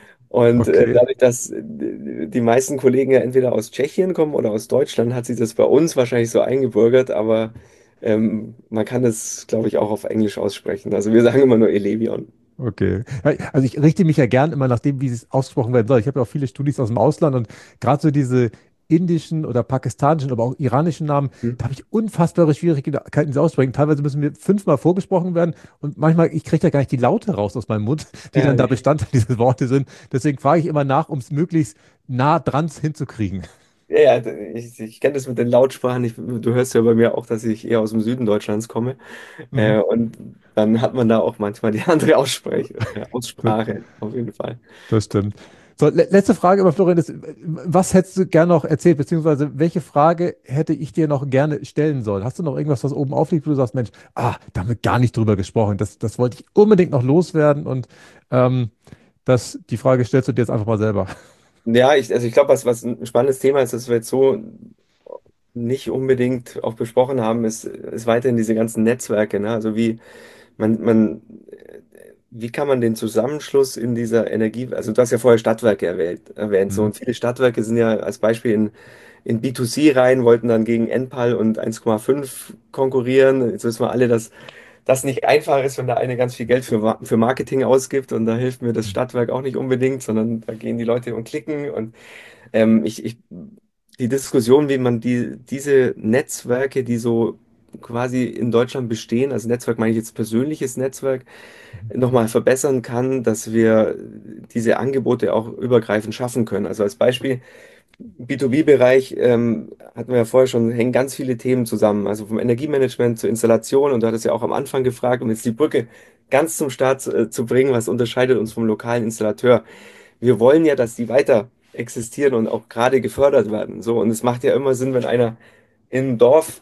Und äh, Okay, dadurch, dass äh, die meisten Kollegen ja entweder aus Tschechien kommen oder aus Deutschland, hat sich das bei uns wahrscheinlich so eingebürgert, aber ähm, man kann das, glaube ich, auch auf Englisch aussprechen. Also wir sagen immer nur Elevion. okay. Ja, also ich richte mich ja gern immer nach dem, wie es ausgesprochen werden soll. Ich habe ja auch viele Studis aus dem Ausland und gerade so diese indischen oder pakistanischen, aber auch iranischen Namen, Hm. da habe ich unfassbare Schwierigkeiten, sie auszusprechen. Teilweise müssen mir fünfmal vorgesprochen werden und manchmal, ich kriege da gar nicht die Laute raus aus meinem Mund, die Ja, dann da nee. Bestandteil dieser Worte sind. Deswegen frage ich immer nach, um es möglichst nah dran hinzukriegen. Ja, ja, ich, ich kenne das mit den Lautsprachen. Ich, du hörst ja bei mir auch, dass ich eher aus dem Süden Deutschlands komme. Mhm. Äh, und dann hat man da auch manchmal die andere Aussprech äh, Das, Aussprache, auf jeden Fall. das stimmt. So, le letzte Frage über Florian ist, was hättest du gerne noch erzählt, beziehungsweise welche Frage hätte ich dir noch gerne stellen sollen? Hast du noch irgendwas, was oben aufliegt, wo du sagst, Mensch, ah, da haben wir gar nicht drüber gesprochen. Das, das wollte ich unbedingt noch loswerden und ähm, das, die Frage stellst du dir jetzt einfach mal selber. Ja, ich, also ich glaube, was, was ein spannendes Thema ist, das wir jetzt so nicht unbedingt auch besprochen haben, ist, ist weiterhin diese ganzen Netzwerke, ne? Also wie man, man, wie kann man den Zusammenschluss in dieser Energie, also du hast ja vorher Stadtwerke erwähnt, erwähnt so Mhm. und viele Stadtwerke sind ja als Beispiel in, in B zwei C rein, wollten dann gegen Enpal und eins Komma fünf konkurrieren. Jetzt wissen wir alle, dass das nicht einfach ist, wenn da eine ganz viel Geld für, Ma- für Marketing ausgibt und da hilft mir das Stadtwerk auch nicht unbedingt, sondern da gehen die Leute und klicken und ähm, ich, ich, die Diskussion, wie man die, diese Netzwerke, die so quasi in Deutschland bestehen, also Netzwerk meine ich jetzt persönliches Netzwerk, nochmal verbessern kann, dass wir diese Angebote auch übergreifend schaffen können. Also als Beispiel, B zwei B-Bereich ähm, hatten wir ja vorher schon, hängen ganz viele Themen zusammen, also vom Energiemanagement zur Installation und du hattest ja auch am Anfang gefragt, um jetzt die Brücke ganz zum Start äh, zu bringen, was unterscheidet uns vom lokalen Installateur. Wir wollen ja, dass die weiter existieren und auch gerade gefördert werden. So, und es macht ja immer Sinn, wenn einer im Dorf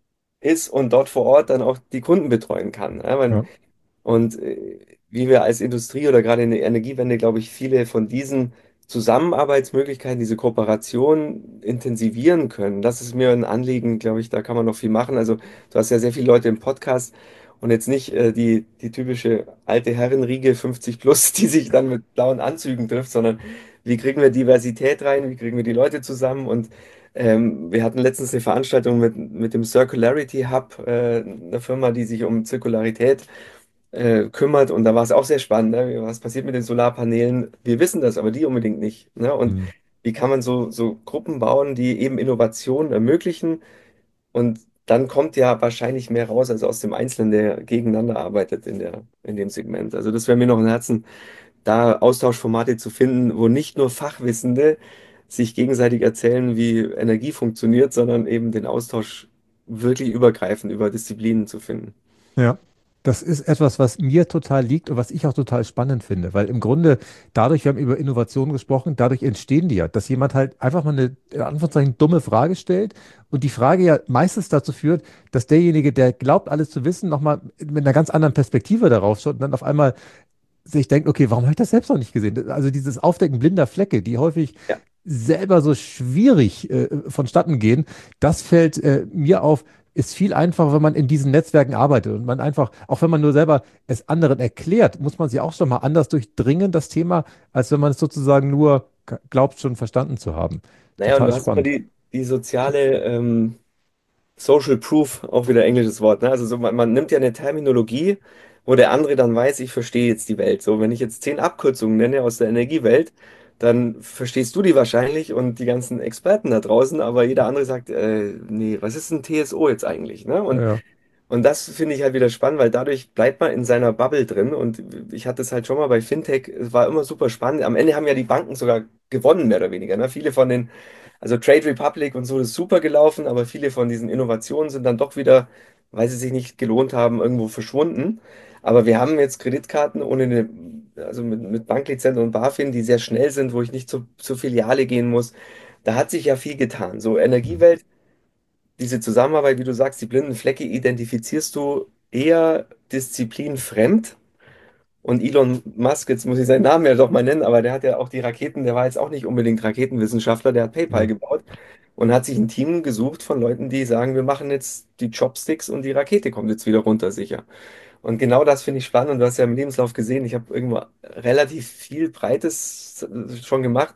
ist und dort vor Ort dann auch die Kunden betreuen kann. Ja, man, Ja. und äh, wie wir als Industrie oder gerade in der Energiewende, glaube ich, viele von diesen Zusammenarbeitsmöglichkeiten, diese Kooperation intensivieren können. Das ist mir ein Anliegen, glaube ich, da kann man noch viel machen. Also du hast ja sehr viele Leute im Podcast und jetzt nicht äh, die, die typische alte Herrenriege fünfzig plus, die sich dann mit blauen Anzügen trifft, sondern wie kriegen wir Diversität rein, wie kriegen wir die Leute zusammen und ähm, wir hatten letztens eine Veranstaltung mit, mit dem Circularity Hub, äh, einer Firma, die sich um Zirkularität äh, kümmert. Und da war es auch sehr spannend, ne? Was passiert mit den Solarpanelen? Wir wissen das, aber die unbedingt nicht. Ne? Und Mhm. wie kann man so, so Gruppen bauen, die eben Innovationen ermöglichen? Und dann kommt ja wahrscheinlich mehr raus als aus dem Einzelnen, der gegeneinander arbeitet in der, in dem Segment. Also das wäre mir noch ein Herzen, da Austauschformate zu finden, wo nicht nur Fachwissende sich gegenseitig erzählen, wie Energie funktioniert, sondern eben den Austausch wirklich übergreifend über Disziplinen zu finden. Ja, das ist etwas, was mir total liegt und was ich auch total spannend finde, weil im Grunde dadurch, wir haben über Innovationen gesprochen, dadurch entstehen die ja, dass jemand halt einfach mal eine, in Anführungszeichen, dumme Frage stellt und die Frage ja meistens dazu führt, dass derjenige, der glaubt, alles zu wissen, nochmal mit einer ganz anderen Perspektive darauf schaut und dann auf einmal sich denkt, okay, warum habe ich das selbst noch nicht gesehen? Also dieses Aufdecken blinder Flecke, die häufig Ja. selber so schwierig äh, vonstatten gehen, das fällt äh, mir auf, ist viel einfacher, wenn man in diesen Netzwerken arbeitet und man einfach, auch wenn man nur selber es anderen erklärt, muss man sie auch schon mal anders durchdringen, das Thema, als wenn man es sozusagen nur g- glaubt, schon verstanden zu haben. Naja, und Total du hast immer spannend. die, die soziale ähm, Social Proof, auch wieder englisches Wort, ne? Also so, man, man nimmt ja eine Terminologie, wo der andere dann weiß, ich verstehe jetzt die Welt. So, wenn ich jetzt zehn Abkürzungen nenne aus der Energiewelt, dann verstehst du die wahrscheinlich und die ganzen Experten da draußen, aber jeder andere sagt, äh, nee, was ist ein T S O jetzt eigentlich, ne? Und Ja, Und das finde ich halt wieder spannend, weil dadurch bleibt man in seiner Bubble drin. Und ich hatte es halt schon mal bei Fintech, es war immer super spannend. Am Ende haben ja die Banken sogar gewonnen, mehr oder weniger. Ne? Viele von den, also Trade Republic und so ist super gelaufen, aber viele von diesen Innovationen sind dann doch wieder, weil sie sich nicht gelohnt haben, irgendwo verschwunden. Aber wir haben jetzt Kreditkarten ohne eine, also mit, mit Banklizenz und BaFin, die sehr schnell sind, wo ich nicht zu, zur Filiale gehen muss. Da hat sich ja viel getan. So Energiewelt, diese Zusammenarbeit, wie du sagst, die blinden Flecke identifizierst du eher disziplinfremd. Und Elon Musk, jetzt muss ich seinen Namen ja doch mal nennen, aber der hat ja auch die Raketen, der war jetzt auch nicht unbedingt Raketenwissenschaftler, der hat PayPal ja, gebaut und hat sich ein Team gesucht von Leuten, die sagen, wir machen jetzt die Chopsticks und die Rakete kommt jetzt wieder runter sicher. Und genau das finde ich spannend und du hast ja im Lebenslauf gesehen, ich habe irgendwo relativ viel Breites schon gemacht.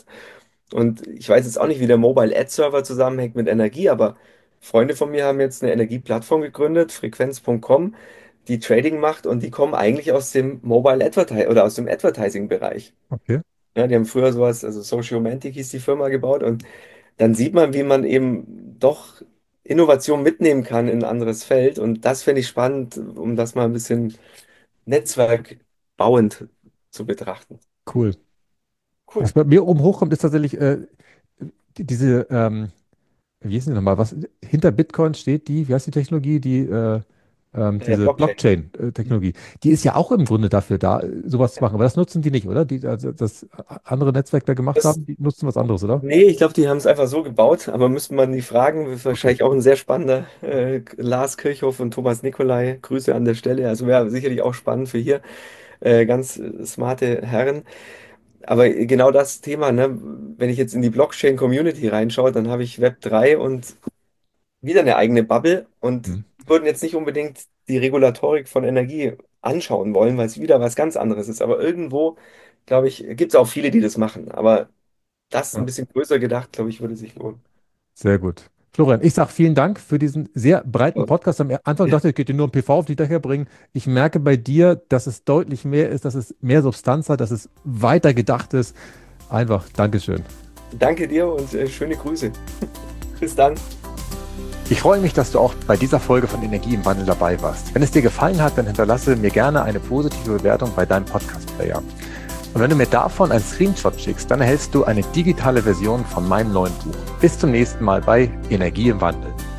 Und ich weiß jetzt auch nicht, wie der Mobile Ad Server zusammenhängt mit Energie, aber Freunde von mir haben jetzt eine Energieplattform gegründet, frequenz Punkt com, die Trading macht und die kommen eigentlich aus dem Mobile Advertising oder aus dem Advertising-Bereich. okay, Ja, die haben früher sowas, also Sociomantic hieß die Firma gebaut und dann sieht man, wie man eben doch Innovation mitnehmen kann in ein anderes Feld und das finde ich spannend, um das mal ein bisschen netzwerkbauend zu betrachten. cool. Cool. Was bei mir oben hochkommt, ist tatsächlich äh, die- diese, ähm, wie hieß die nochmal, was hinter Bitcoin steht, die, wie heißt die Technologie, die, äh, ähm, Der diese Blockchain. Blockchain-Technologie, die ist ja auch im Grunde dafür da, äh, sowas zu machen, aber das nutzen die nicht, oder? Die, also das andere Netzwerke da gemacht Das haben, die nutzen was anderes, oder? Nee, ich glaube, die haben es einfach so gebaut, aber müsste man die fragen, ist Okay, wahrscheinlich auch ein sehr spannender äh, Lars Kirchhoff und Thomas Nicolai. Grüße an der Stelle. Also wäre sicherlich auch spannend für hier. Äh, ganz äh, smarte Herren. Aber genau das Thema, ne? Wenn ich jetzt in die Blockchain-Community reinschaue, dann habe ich Web drei und wieder eine eigene Bubble und hm, würden jetzt nicht unbedingt die Regulatorik von Energie anschauen wollen, weil es wieder was ganz anderes ist. Aber irgendwo, glaube ich, gibt es auch viele, die das machen. Aber das ein ja, bisschen größer gedacht, glaube ich, würde sich lohnen. sehr gut. Florian, ich sage vielen Dank für diesen sehr breiten Podcast. Am Anfang dachte ich, es geht dir nur um P V auf die Dächer bringen. Ich merke bei dir, dass es deutlich mehr ist, dass es mehr Substanz hat, dass es weiter gedacht ist. Einfach Dankeschön. Danke dir und äh, schöne Grüße. Bis dann. Ich freue mich, dass du auch bei dieser Folge von Energie im Wandel dabei warst. Wenn es dir gefallen hat, dann hinterlasse mir gerne eine positive Bewertung bei deinem Podcast-Player. Und wenn du mir davon einen Screenshot schickst, dann erhältst du eine digitale Version von meinem neuen Buch. Bis zum nächsten Mal bei Energie im Wandel.